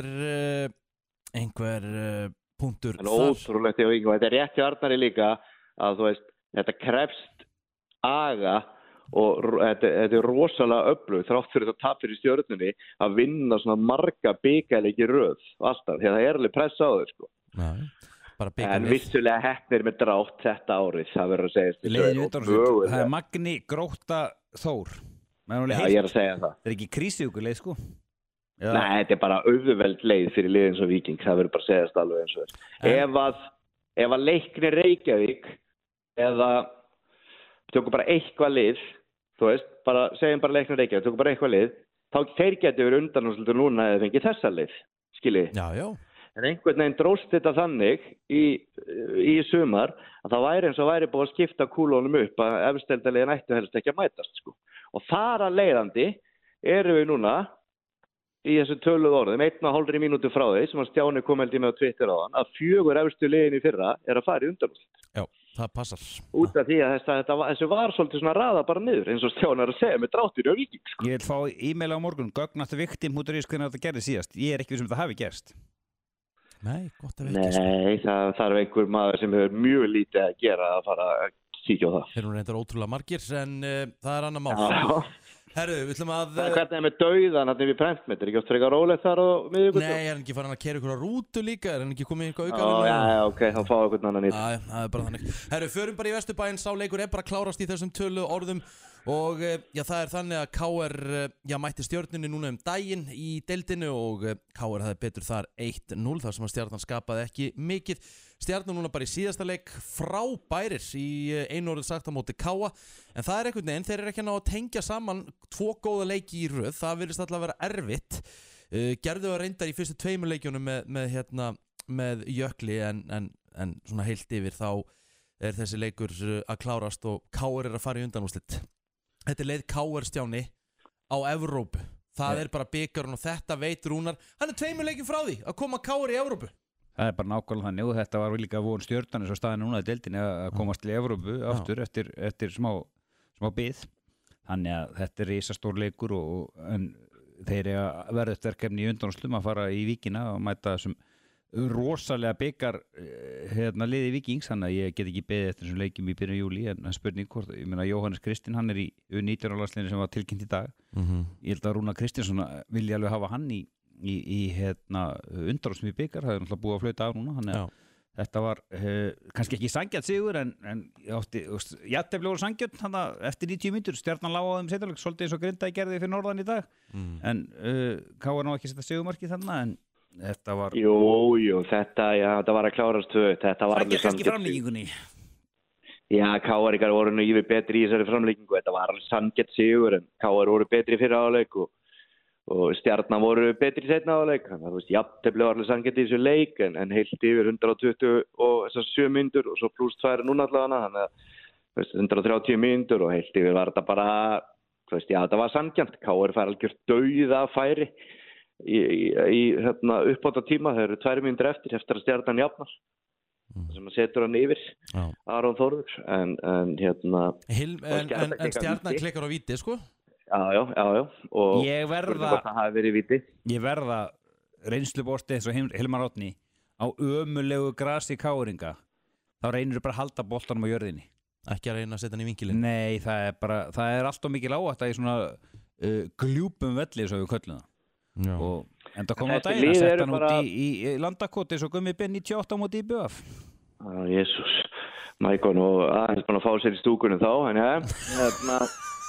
einhver punktur þar. Ótrúlegt í Víking, þetta rétt hjá Arnari líka að þú veist, þetta krefst aga og þetta rosalega öflug þrátt fyrir þetta tap fyrir Stjörnunni að vinna svona marga bikarleiki röð alltaf, því að það alveg pressa á þau, sko. Nei, en vissulega heppnir með drátt þetta árið, það verður að segja það Magni, Grótta, Þór Já, ég að segja það. Það ekki krísjúkuleið, sko. Nei, þetta bara auðveld leið fyrir liðin svo Víking, það verður bara að segja alveg eins og þess. Ef að Leiknir Reykjavík eða tökum bara eitthvað lið, þú veist, segjum bara Leiknir Reykjavík, tökum bara eitthvað lið, þá þeir getur verið undanúrslitur núna eða fengið þessa lið, skiljið. Já. En einhvern veginn dróst þetta þannig í sumar að það væri eins og væri búið að skipta kúlunum upp að efsteldarliðin ættu helst ekki að mætast, sko. Og þar að leiðandi erum við núna í þessu töluð orðum, 1,5 mínútu frá því sem að Stjáni kom held í með á Twitter á hann, að 4 efstu liðin í fyrra að fara í undanúrslit. Já. Það passar. Út af því að þessu var svolítið svona raða bara niður eins og Stjáni að segja með dráttur á Víking, sko. Ég vil fá e-mail á morgun, gögn@victim.is hvernig þetta gerði síðast. Ég ekki sem þetta hafi gerst. Nei, gott að vekja. Nei, það þarf einhver maður sem hefur mjög lítið að gera að fara að kíkja á það. Þeir eru reyndar ótrúlega margir en það er annar mál. Herru, við ætlum að hvernig með dauðan hann við prentmet, ekki oft frekar rólegt þar á miðvíkudag? Nei, hann ekki farin að keyra ykkur á rútu líka, hann ekki komið ykkur auka? Já, ok, þá fá ykkur annan nýtt. Já, það er bara þannig. Herru, förum bara í Vesturbæinn, sá leikur bara klárast í þessum tölu orðum og það er þannig að KR mætti Stjörnunni núna daginn í deildinu og KR hafði betur þar 1-0 þar sem að Stjarnan skapaði ekki mikið. Stjarnan núna bara í síðasta leik frábærir í einu orðið sagt á móti Káa en það er einhvern veginn, þeir eru ekki að ná að tengja saman 2 góða leiki í röð, það virðist alltaf að vera erfitt. Gerðu að reyndar í fyrstu 2 leikjunum með Jökli en svona heilt yfir þá er þessi leikur að klárast og KR að fara í undanúrslit. Þetta er leið KR Stjáni á Evrópu. Það er bara bikarinn og þetta veit Rúnar. Hann er 2 leikjum frá því að koma KR í Evrópu. Það er bara nákvæmlega þannig og þetta var líka von Stjörnan eins og staðin núna í deildinni að komast til Evrópu aftur eftir smá bið. Þannig að þetta er risastór leikur en þeir verða eftir verkefni í undanúrslitum að fara í Víkina og mæta þessum rosalega byggar liði Víkings, þannig að ég get ekki beðið eftir þessum leikjum í byrjun júlí, en spurning hvort, ég meina Jóhannes Kristinn, hann í U19-landsliðinu sem var tilkynnt í dag. Ég held að Rúnar Kristinsson vilja alveg hafa hann í undanúrslitum í byggar, það náttúrulega búið að flauta af núna, þannig að þetta var kannski ekki sanngjarn sigur, en jafntefli voru sanngjarn þannig eftir 90 mínútur, Stjarnan lá á þeim seinni, svolítið eins og Grindavík gerði fyrir norðan í dag, en KR ná ekki setja sigurmarkið þannig, en þetta var... Jú, þetta var að klárast þetta var alveg kannski framlíkingunni. Já, KR-ingar voru nú yfir betri í þessari framlíkingu, þetta var alveg sanngjarn sigur, en KR voru betri fyrir áleik og Stjarnan voru betri í seinna áleik, þannig að jafntefli var alveg sanngjarn í þessu leik, en heilt yfir 120 og þessar 7 mínútur og svo pluss 2 núna allavega, þannig að 130 mínútur og heilt yfir var þetta bara, þetta var sanngjarnt, KR fær algjört dauða færi í uppbóta tíma, það eru 2 mínútur eftir að Stjarnan jafnar, sem að setur hann yfir Aron Þórður, en Stjarnan klikkar á víti, sko? Já, og ég verða reynsluborti eins og Hilmar Árni á ömulegu grasi KR-inga, þá reynir bara að halda boltanum á jörðinni, ekki að reyna að setja hann í vinkilinn. Nei, það er alltaf mikil áhætta í svona gljúpum velli, svo við köllum það. Og en það kom á daginn að setja hann út í landakoti svo Gummi Ben 98 móti í BF. Jesús, Maikon og aðeins bara að fá sér í stúkunum þá, en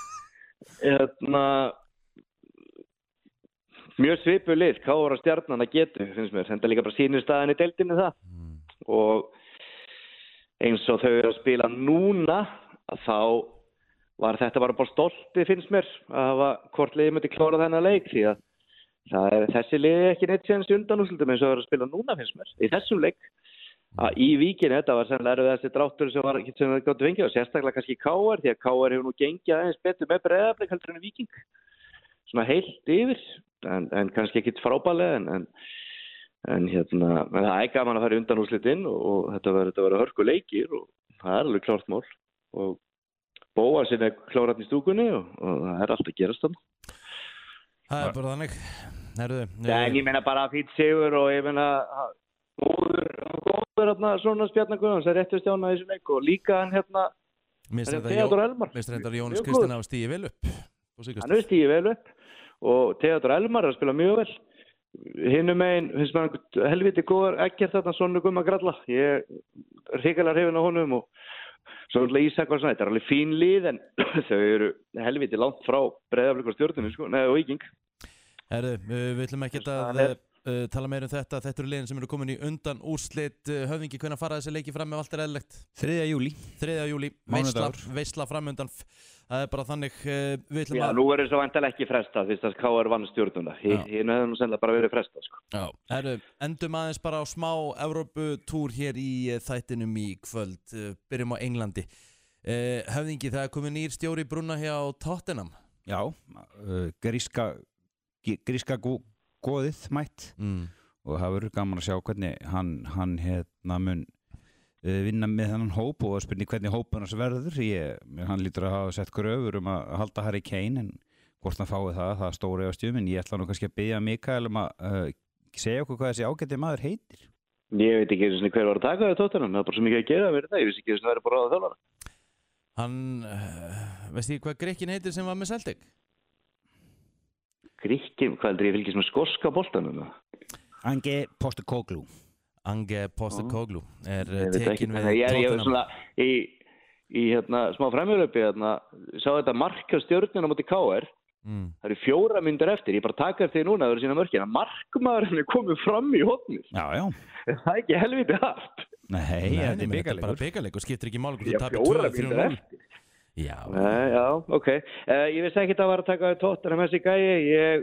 mjög svipuð lið KR og Stjarnan að getu, finnst mér, þetta líka bara sýnir staðan í deildinni það, og eins og þau eru að spila núna, að þá var þetta bara stolti, finnst mér, að hafa hvort liðið myndi klára þennan leik, því að þessi liði ekki neitt síðan undanúrslitum eins og þau eru að spila núna, finnst mér, í þessum leik. Í Víkinni, þetta var sennilega þessi dráttur sem það gátt fengið og sérstaklega kannski KR, því að KR hefur nú gengið aðeins betur með Breiðablik heldur en Víking, svona heilt yfir, en kannski ekkit frábærlega, en það er gaman að fara í undanúrslitin og þetta verður hörku leikir og það er alveg klárt mál og Bóasinn er klárat í stúkunni og það er allt að gerast þannig. Það er bara þannig. En ég meina bara fýtt sigur og ég meina góður svona Spjarnar það er réttu stjána í þessu leik og líka hann Theodor Elmar. Mistur þetta Jónas Kristinn að stígi vel upp. Hann er stígi vel upp og Theodor Elmar er að spila mjög vel. Hinum megin finnst maður helviti góðar ekkert þarna svona Gumma Gralla. Ég er hrikalega hrifinn á honum og svo Ísak og svona, þetta er alveg fín lið en þau eru helviti langt frá Breiðablik og Stjörnunni og Víking. Við ætlum ekki að tala meira þetta eru liðin sem eru komin í undan úrslit. Höfðingi, hvenær fara þessi leiki fram ef allt er eðlilegt? 3. júlí veisla framundan. Það er bara þannig nú er þessu væntanlega ekki frestað fyrst að KR vann Stjörnuna hinn hefði nú sennilega bara verið frestað sko. Endum aðeins bara á smá Evróputúr hér í þættinum í kvöld. Byrjum á Englandi. Höfðingi, það er komin nýr stjóri í brúnna hjá Tottenham. Já, gríska góðið mætt og það verður gaman að sjá hvernig hann mun vinna með þennan hóp og spurning hvernig hópun hans verður. Hann lítur að hafa sett gröfur að halda Harry Kane en hvort hann fái það stóri á stjum, ég ætla nú kannski að biðja Mikael að segja okkur hvað þessi ágæti maður heitir. Ég veit ekki hver var að taka það Tottenham, það er bara svo mikið að gera verið það, ég veist ekki það er bara að þjálfara. Hann, veist ég hvað Grekkin heitir sem var með Celtic? Gríkinn, hvað heldur ég fylgist með skoska boltanum? Ange Postecoglou er tekin við Tottenham. Ég svona í smá framhjálpi sá þetta mark á Stjörnuna móti KR. Það eru 4 mínútur eftir, ég bara taka eftir því núna það eru sína mörkin, að markmaðurinn er komið fram í hornið. Já. Það er ekki helviti haft. Nei, þetta er bikarleikur. Bikarleikur skiptir ekki máli. 4 mínútur eftir. Já, ok. Ég vissi ekki að það var að taka Tottenham þessi gæi,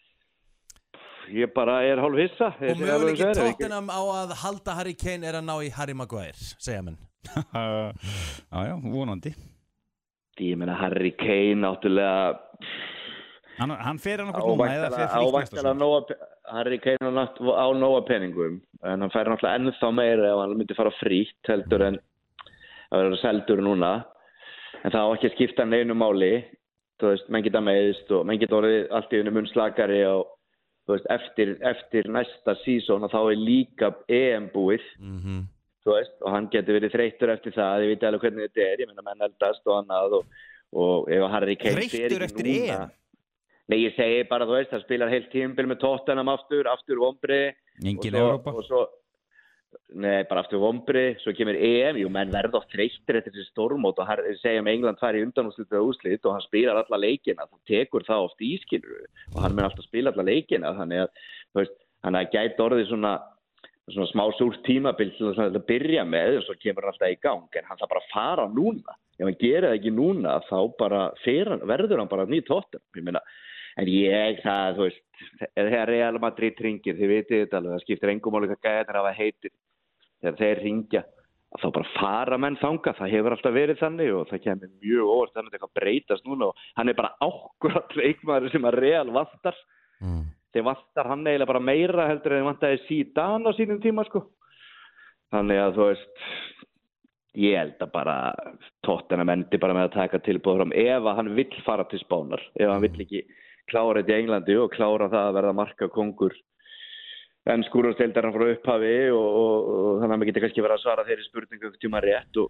ég bara er hálf hissa. Og möguleiki Tottenham á að halda Harry Kane er að ná í Harry Maguire, segja menn. Já, vonandi. Ég meina Harry Kane náttúrulega... Hann fer hann okkur núna eða fer fríkt næsta svo? Harry Kane á nóga peningum, en hann fær náttúrulega ennþá meira ef hann myndi fara fríkt heldur en að vera seldur núna. En það á ekki að skipta neinu máli, þú veist, menn geta meiðst og menn geta orðið allt í einu mun slakari á þú veist, eftir næsta season og þá líka EM búið þú veist, og hann getur verið þreyttur eftir það, ég veit alveg hvernig þetta ég meina menn eldast og annað og ef Harry Kane þreyttur eftir EM? Nei, ég segi bara, þú veist, hann spilar heilt tímabil með Tottenham aftur vonbrigði engin Evrópa og svo nei, bara aftur vonbrigði, svo kemur EM menn verða oft þreyttir eftir þessi stórmót og segjum England fari í undanúrslit og úrslit og hann spilar alla leikina, þá tekur það oft ískilur og hann mun alltaf spila alla leikina þannig að, þú veist, hann gæti orðið svona smá súrt tímabil til að byrja með og svo kemur hann alltaf í gang en hann þarf bara að fara núna ef hann gerir það ekki núna þá bara verður hann bara ný Tottenham ég meina en það, þú veist, þegar Real Madrid ringir, þið vitið þetta alveg, það skiptir engum máli hvað gæðarnir hafa heitir. Þegar þeir ringja, þá bara fara menn þangað, það hefur alltaf verið þannig og það kemur mjög óvart, þannig að eitthvað breytast núna og hann bara ákkurat leikmaður sem að Real vantar. Þeir vantar hann eiginlega bara meira heldur en þeir vantaði Zidane á sínum tíma, sko. Þannig að, þú veist, ég held að bara Tottenham endi bara með að taka tilboð fram ef hann vill fara til Spánar, ef hann vill ekki klára þetta í Englandi og klára það að verða markakongur ensku úrvalsdeildarinnar frá upphafi og þannig að maður getur kannski verið að svara þeirri spurningu tíma rétt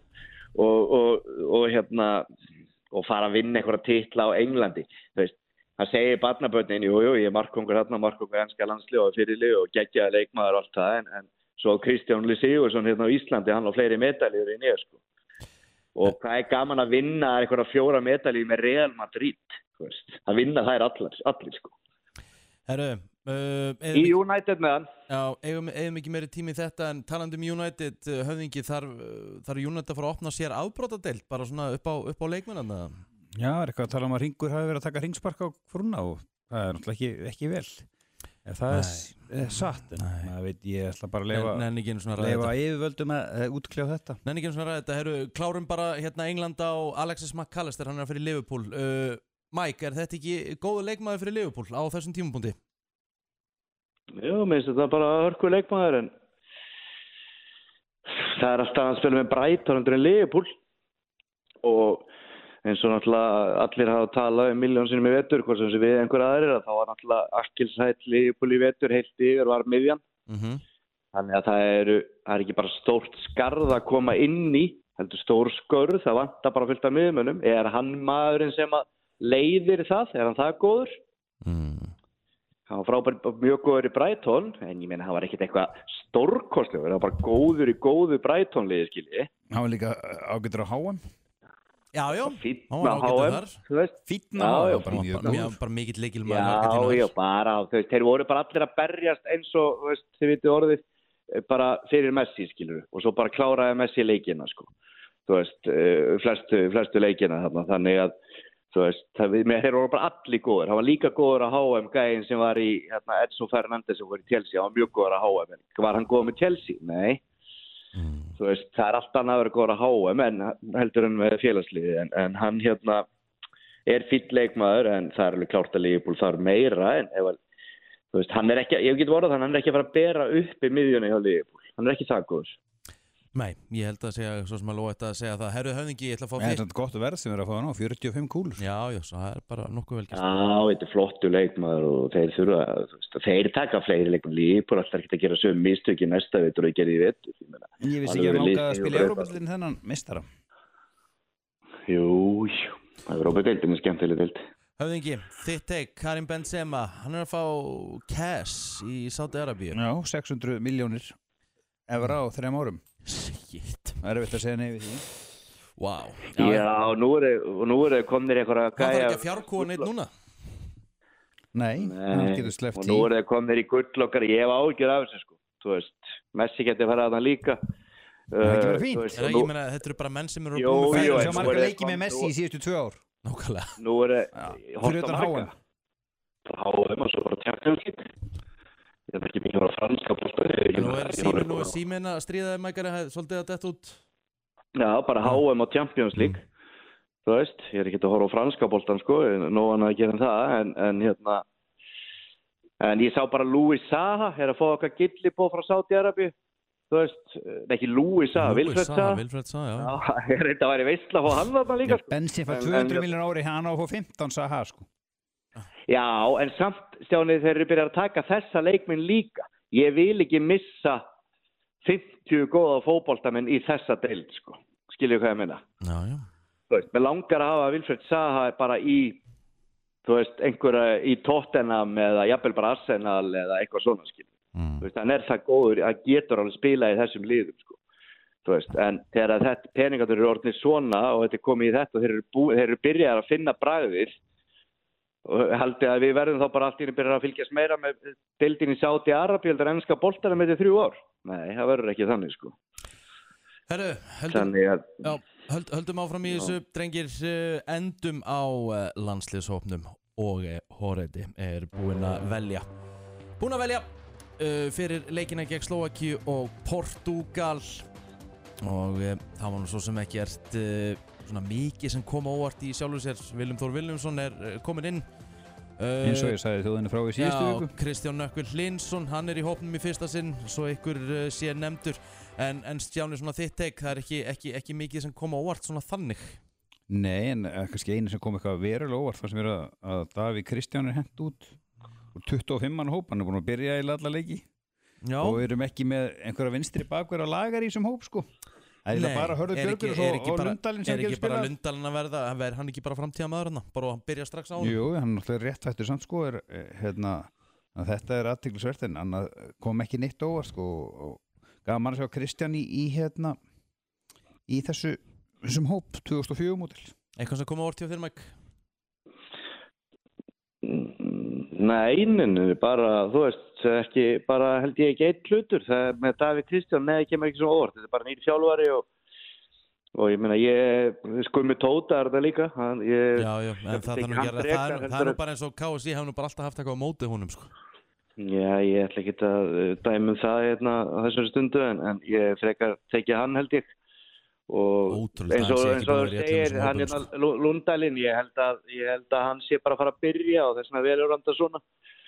og fara að vinna einhverja titla á Englandi. Þú veist, hann segir barnabörnin, jú, ég er markakongur þarna, markakongur enska landslið og fyrirlið og geggjaði leikmaður og allt það en svo Kristján Sigurðsson hérna á Íslandi, hann á fleiri medaljur í sko. Og hvað gaman að vinna einhverja 4 medaljur með Real Madrid, þú veist, að vinna þær allir sko. Herru, í United með hann. Já, eigum ekki meiri tími í þetta en talandi United, höfðingi, þar United að fara að opna sér afbrotadeild, bara svona upp á leikmennarna? Já, eitthvað að tala að Hringur hafi verið að taka hringspark á frúna og það náttúrulega ekki vel. Það satt, en það veit ég ætla bara að leifa yfirvöldum að útkljá þetta. Nenni ekki einu svona ræða þetta, herru, klárum bara hérna England á Alexis McAllister, hann að fyrir Liverpool. Mike, er þetta ekki góður leikmaður fyrir Liverpool á þessum tímapunkti? Jú, minnst þetta bara hörku leikmaður en það alltaf að spila með Brighton undir en Liverpool og eins og náttúrulega allir hafa talað miljón sinnum í vetur, hvort sem við einhver aðrir þá var náttúrulega Akkilshæll Liverpool í vetur heilt yfir var miðjan þannig að það er ekki bara stórt skarð að koma inn í heldur stór skörð, það vantar bara fullt af miðmönnum, er hann maðurinn sem að leiðir það, er hann það góður? Hann var frábær mjög góður í Brighton en ég meina hann var ekkert eitthvað stórkostlegur, hann var bara góður í góðu Brighton liði skilji. Hann var líka ágætur á HM. Já, hann var ágætur þar. Fínna HM, bara mikill leikilmaður. Já, bara, þeir voru bara allir að berjast eins og, þið vitið orðið, bara fyrir Messi skilur og svo bara kláraði Messi leikina sko. Þú veist, flestu leikina þarna, þannig að þú veist, þeir voru bara allir góður. Hann var líka góður á HM gæinn sem var í Edson Fernandes sem var í Chelsea, hann var mjög góður á HM. Var hann góður með Chelsea? Nei. Þú veist, það er alltaf hann að vera góður á HM en heldur hann með félagsliði en hann er fínn leikmaður en það er alveg klárt að Liverpool þarf meira en þú veist, hann er ekki, ég get vorað hann er ekki að fara að bera upp í miðjunni hjá Liverpool. Hann er ekki það góður. Nei, ég held að segja, svo sem að lofa þetta að segja það. Herru höfðingi, ég ætla að fá þitt. Það er gott verð sem við erum að fá ná, 45 kúlur. Já, svo það er bara nokkuð vel gert. Já, þetta er flottu leikmaður og þeir taka fleiri leikmenn Liverpool, alltaf ekki að gera sömu mistöki næsta vetur og gera í vetur. Ég vissi ekki að langa að spila í Evrópadeildinni þennan meistara. Jú, Evrópadeildin er skemmtileg deild. Höfðingi, þitt take, Karim Benzema, hann er að fá cash í Saudi-Arabíu. Já, 600 milljónir evra á 3 árum. Shit. Það er veit að segja nei við því. Wow. Já, nú er komnir einhverja gæja. Það er ekki að fjárkúa neitt núna? Nei, hann getur sleppt í. Og nú er komnir í gulllokkar, ég hef áhyggjur af þessu sko. Þú veist, Messi getur farið að það líka. Það er ekki verið fínt. Ég meina, þetta eru bara menn sem eru búin með það. Svo marga leiki með Messi í síðustu 2 ár. Nákvæmlega. Nú er fyrir utan HM. HM og svo bara Champions League. Ég veit ekki mikið að franska bólta. Nú er síminn að stríðaði mækari svolítið að detta út? Já, bara HM og Champions League. Þú veist, ég er ekki að horfa á franska bóltan sko, nú hann að gera það, en ég sá bara Louis Saha, að fá okkar gillibó frá Saudi-Arabíu. Þú veist, ekki Louis Saha, Wilfred Saha. Já, ég reyndi að væri veistla að fá hann þarna líka. Bensin fær 200 miljónir ári, hann á að fá 15 Saha sko. Já, en samt, Stjáni, þeir eru byrjað að taka þessa leikminn líka. Ég vil ekki missa 50 góða fótboltamenn í þessa deild, sko. Skilju hvað ég meina? Já. Þú veist, mér langar að hafa Wilfred Zaha bara í, þú veist, einhverja í Tottenham eða jafnvel bara Arsenal eða eitthvað svona, skilju. Þú veist, hann það góður að getur alveg spila í þessum liðum, sko. Þú veist, en þegar þetta peningarnir eru orðnir svona og þetta er komið í þetta og þeir eru byrjað að finna bragðið og haldið að við verðum þá bara allt í einu byrjað að fylgjast meira með deildin í Sádi-Arabíu heldur enska boltanum með 3 ár. Nei, það verður ekki þannig, sko. Herru, höldum áfram í þessu, drengir, endum á landsliðshópnum og Hóreiti er búinn að velja fyrir leikina gegn Slóvakíu og Portúgal og það var nú svo sem ekki svona mikið sem kom á óvart í sjálfu sér. Willum Þór Willumsson er komin inn eins og ég sagði þjóðinni frá í síðustu viku. Kristján Nökkvi Hlynsson, hann er í hópnum í fyrsta sinn svo ykkur sé nefndur en Stjáni, svona þitt teik, það er ekki mikið sem kom á óvart svona þannig. Nei, en kannski einu sem kom eitthvað verulega óvart það sem að Davíð Kristján hent út úr 25 mann hóp, hann er búin að byrja í alla leiki. Já. Og við erum ekki með einhverja vinstri bakverð að lagar í þessum hóp, sko. Það er bara Hörður Björgur og Lundalinn sem getur spilað. Er ekki bara Lundalinn að verða, hann ekki bara framtíðamaður hann, bara að byrja strax á hann? Jú, hann er náttúrulega réttfættur samt, sko, að þetta er athyglisvert en hann kom ekki neitt óvart, sko, og gaf mann að sjá Kristján í þessum hóp 2004 mótil. Eitthvað sem kom á óvart hjá þér, Mike? Nei, bara, þú veist, ekki, bara held ég ekki einn hlutur. Það með Davíð Kristján, nei, kemur ekki svo óvart. Þetta er bara nýr þjálfari og ég meina, Gummi Tóta það líka. Já, en það er nú bara eins og KSÍ hafa nú bara alltaf haft eitthvað á móti honum, sko. Já, ég ætla ekki að dæma það á þessari stundu, en ég frekar tekið hann, held ég. Og eins og þú segir, hann Lundalinn, ég held að hann sé bara að fara að byrja og þess vegna velur hann það svona.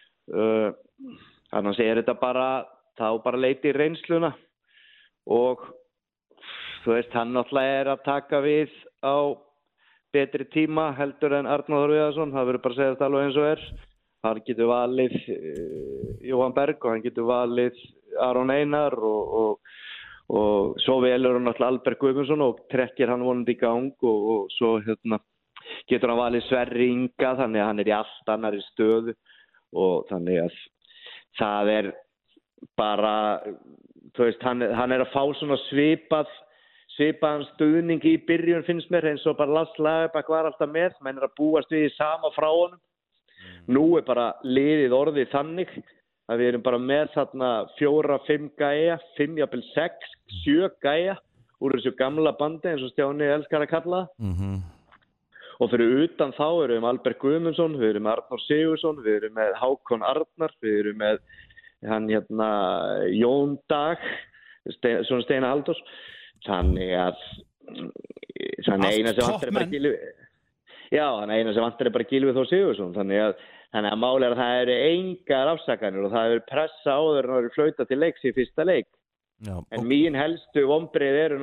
Hann segir þetta bara leiti í reynsluna og þú veist, hann náttúrulega að taka við á betri tíma heldur en Arnar Þór Viðarsson, það verður bara að segja þetta alveg eins og er. Hann getur valið Jóhann Berg og hann getur valið Aron Einar og svo velur hann náttúrulega Albert Guðmundsson og trekkir hann vonandi í gang og svo getur hann valið Sverri Inga, þannig að hann er í allt annari stöðu og þannig að það er bara, þú veist, hann er að fá svona svipaðan stuðning í byrjun finnst mér eins og bara Lars Lagerbäck var alltaf með, menn er að búast við sama frá honum. Nú er bara liðið orðið þannig að við erum bara með þarna 4-5 gæja, 5, jafnvel 6, 7 gæja úr þessu gamla bandi eins og Stjáni elskar að kalla það. Og fyrir utan þá erum við með Albert Guðmundsson, við erum með Arnór Sigurðsson, við erum með Hákon Arnar, við erum með Jón Dag, svona Steina Halldórs. Þannig að eina sem vantar er bara Gylfi. Já, þannig eina sem vantar er bara Gylfi Þór Sigurðsson. Þannig að máli er að það eru engar afsakanir og það eru pressa áður en það eru flauta til leiks í fyrsta leik. Já, en mín helstu vonbrigði eru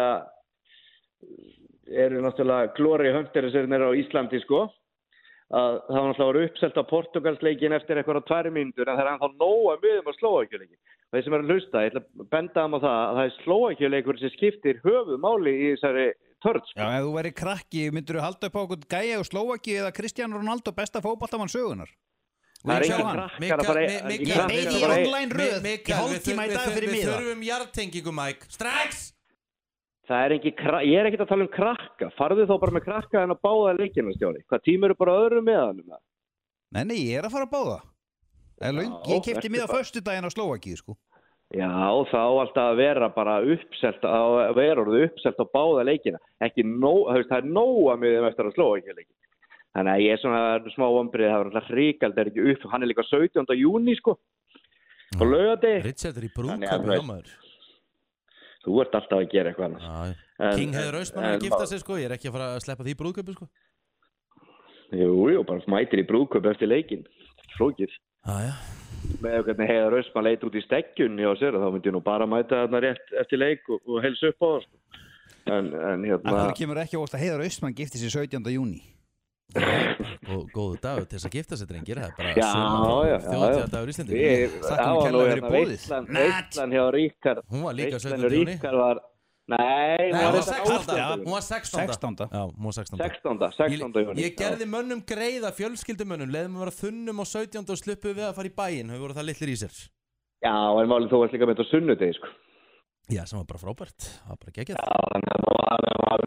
náttúrulega Glory Hunters á Íslandi, sko. Að það var náttúrulega uppselt á Portugalsleikin eftir eitthvað 2 mínútur en það er ennþá nóg að miðum á Slóvakíuleikin. Og þeir sem eru að hlusta, ég ætla að benda á það að það er Slóvakíuleikur sem skiptir höfuðmáli í þessari törn. Sko. Já, ef þú væri krakki, myndirðu halda upp á okkur gæja á Slóvakíu eða Cristiano Ronaldo besta fótboltamann sögunar? Það er engin krakkar Ég veit í online röð í hálftíma í dag fyrir miða. Við þurfum jartengingu, Mike. Strax! Það er ég er ekkert að tala um krakka. Farðu þá bara með krakka en að báða leikina, Stjáni. Hvað tíma eru bara öðrum meðanum? Nei, ég er að fara að báða. Ég keypti miða föstudaginn á Slóvakíu, sko. Já, þá alltaf að vera bara uppselt á báða leikina. Ekki nóg, það er nóg að miðum eftir að Slóvakíu leikin. Þannig að ég er svona smá vonbrigði, það var alltaf hrikald, það er ekki upp. Hann er líka 17. júní, sko. Á laugardegi. Richard er í brúðkaupi hjá maður. Þú ert alltaf að gera eitthvað annars. King Heiður Austmann er að gifta sig, sko. Ég er ekki að fara að sleppa því brúðkaupi, sko. Jú, bara mætir í brúðkaupi eftir leikinn. Flókið. Já. Með hvernig Heiður Austmann leit út í steggjunni og sér, þá myndi ég nú bara mæta þarna rétt eftir leik og heilsa upp á það, sko. En það kemur ekki óvart að Heiður Austmann gifti sig 17. júní. Góðu dagur til þess að gifta sér drengir. Það er bara Já. þjóðtíðardagur Íslandi. Þakka mér kærlega fyrir boðið. Veislan hjá Ríkard. Hún var líka 17. Veislan Ríkard var... Nei, hún var 16. Hún var 16. Já, hún var 16. 16. júní. Ég gerði mönnum greiða, fjölskyldumönnum, leiðum að vera þunnum á 17. og sluppu við að fara í bæinn. Þau voru það litlir í sér. Já, en málið þú varst líka með þetta á sunnudegi, sko. Já, sem var bara frábært. Það var bara geggjað. Já, þannig að það var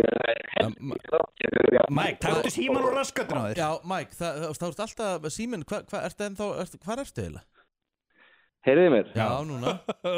Mike, taktu síman og raskatinn á þér. Já, Mike, það erst alltaf síminn. Hvað ertu eiginlega? Heyrðu mér? Já, núna.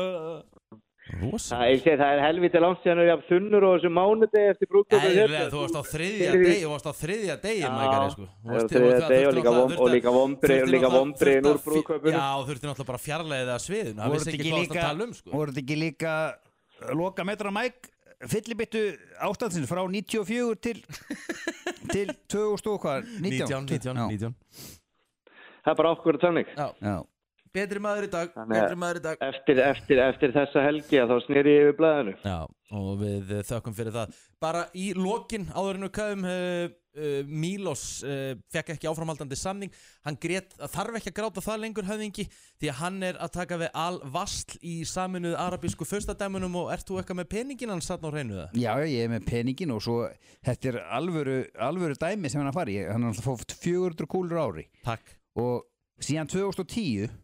Það er helviti langt síðan við hafum þunnur og þessu mánudegi eftir brúðkaupið. Þú varst á þriðja degi, Mækari, sko. Þriðja degi og líka vombriðin úr brúðkaupinu. Já, þurfti náttúrulega bara fjarlæðið að sviðinu. Það vissi ekki hvað það tala sko. Voru þetta ekki líka loka metra Mike fyllibittu ástandsins frá 94 til 2000 og hvað? 19. Það er bara okkur þannig. Já. Betri maður í dag. Eftir þessa helgi þá sneri ég yfir blaðinu. Já, og við þökkum fyrir það. Bara í lokin áður en við kæðum Mílos fekk ekki áframhaldandi samning. Hann þarf ekki að gráta það lengur höfðingi því að hann er að taka við Al-Wasl í Saminuðu arabísku furstadæmunum. Og ert þú eitthvað með peningin hann satt á hreinu það? Já, ég er með peningin og svo þetta er alvöru dæmi sem hann að fara í. Hann har alltaf fótt 400 kúlur ári. Takk. Og síðan 2011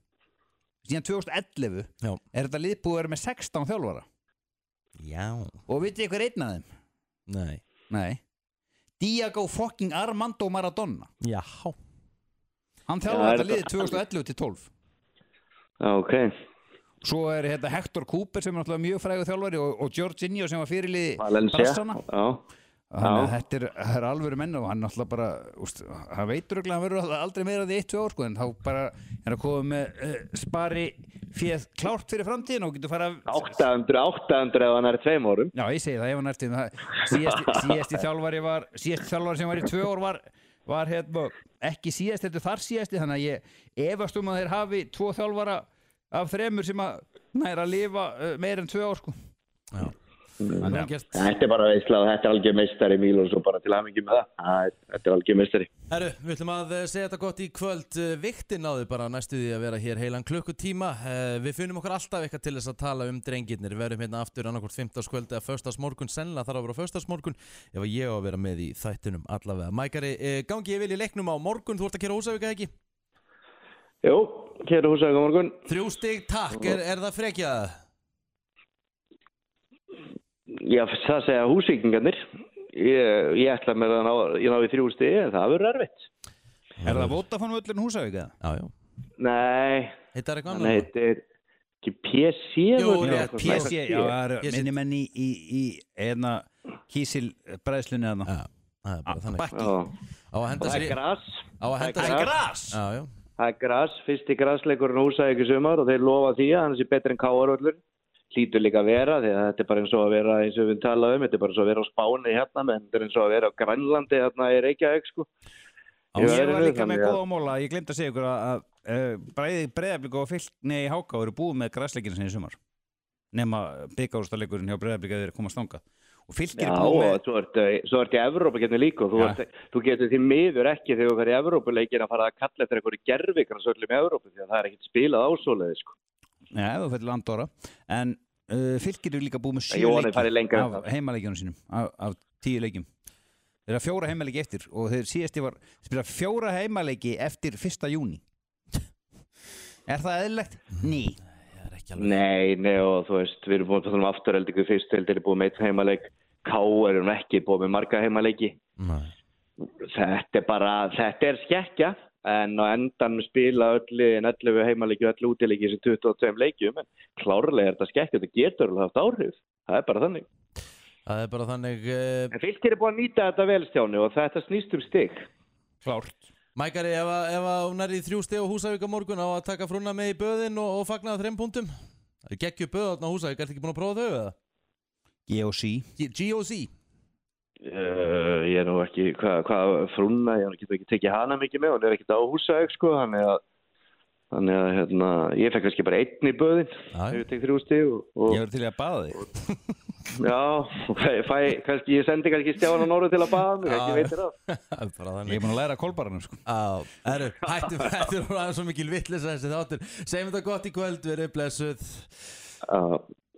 er þetta lið búið að vera með 16 þjálfara. Já. Og vitið hver einn af þeim? Nei. Diego fucking Armando Maradona. Já. Hann þjálfaði þetta lið 2011 til 12. Já, ok. Svo er Hector Cooper sem er náttúrulega mjög frægur þjálfari og Jorginho sem var fyrirliði Valencia. Já. Þannig að þetta er alvöru menn og hann náttúrulega bara, hann veitur örugglega hann verður aldrei meira því 1-2 ár sko, en þá bara er að koma með spari fjöð klárt fyrir framtíðin og getur fara 800 ef hann er 2 árum. Já, ég segi það, ef hann er til síðasti þjálfari sem var í 2 ár var ekki síðast, þetta þar síðasti, þannig að ég efast að þeir hafi 2 þjálfara af 3 sem að næra að lifa meira en 2 ár sko. Já. Þetta er bara veisla og þetta er algjör meistari Mílos og bara til hamingju með það. Þetta er algjör meistari. Herru, við ætlum að segja þetta gott í kvöld. Viktin náði bara næstu því að vera hér heilan klukkutíma. Við finnum okkur alltaf eitthvað til þess að tala drengirnir. Við verum hérna aftur annarkvort 15. eða föstudagsmorgun. Sennilega þarf að vera föstudagsmorgun ef ég á að vera með í þættinum allavega. Mækari, gangi ég vil í leiknum á morgun. Þú ert að keyra Húsavík eða ekki? Jú, keyra Húsavík á morgun. 3 stig takk, er það frekjað? Já, það segja húsvíkingarnir. Ég ætla með að ná í 3 stigi, en það verður erfitt. Er það Vodafone völlurinn Húsavík eða? Já. Nei. Heitar eitthvað annað? Nei, þetta er ekki PC. Jú, PC, já, það eru minni menn í kísilbræðslunni þarna. Já, það er bara þannig. Bakki. Á að henda sér í... Það er gras. Já. Það er gras, fyrsti grasleikurinn Húsavík í sumar og þeir lofa því að hann sé betri en KR-völlurinn. Hlýtur líka að vera, því að þetta er bara eins og að vera eins og við talaðum, þetta er bara eins og að vera á Spáni hérna, menn þetta er eins og að vera á Grænlandi hérna í Reykjavík, sko. Ég var líka með góða móla, ég glemt að segja ykkur að Breiðablik og Fylkni í Háká eru búið með grasleikina sinni í sumar. Nema bikarúrslitaleikurinn hjá Breiðablik að þeir komast þangað. Og Fylkir er búið með... Já, svo ertu í Evrópukeppni líka og þú getur því miður ekki þegar þú fer í Evrópuleikin að fara að kalla eftir einhverju gervigrasvöllum í Evrópu, því að það er ekkert spilað á svoleiðis, sko. Nei, þú fyrir Andorra. En Fylkir eru líka búið með 7 leiki af heimaleikjunum sínum af 10 leikjum. Þeir eru 4 heimaleiki eftir og þeir síðasti var spila 4 heimaleiki eftir 1. júní. Er það eðlilegt? Nei. Nei, og þú veist, við erum búin að tala afturheldingu fyrst er búið með 1 heimaleik. KR er ekki búið með marga heimaleiki. Nei. Þetta er skekkja. En á endan spila öll 11 heimaleiki og 11 útileiki sem 22 leikjum, en klárlega er þetta skekkt, þetta getur alveg haft áhrif. Það er bara þannig. En Fylkir er búin að nýta þetta vel, Stjáni, og þetta snýst stig. Klárt. Mækari, ef hún er í 3 stig á Húsavík á morgun á að taka frúna með í böðin og fagna 3 punktum. Það er geggju böð á Húsavík, ertu ekki búin að prófa þau eða? GOC. Ég er nú ekki, hvað frúnna, ég get ekki tekið hana mikið með, hún er ekkert á Húsavík, sko, þannig að Þannig að ég fekk kannski bara einn í böðin ef ég tek 3 stig og Ég verður til að baða þig. Já, ég sendi kannski Stjána Norru til að baða mig, ekki veitir það. Ég er búin að læra kólbaranum sko. Hættum þetta er svo mikil vitleysa þessi þáttur. Segjum þetta gott í kvöld, verið blessuð.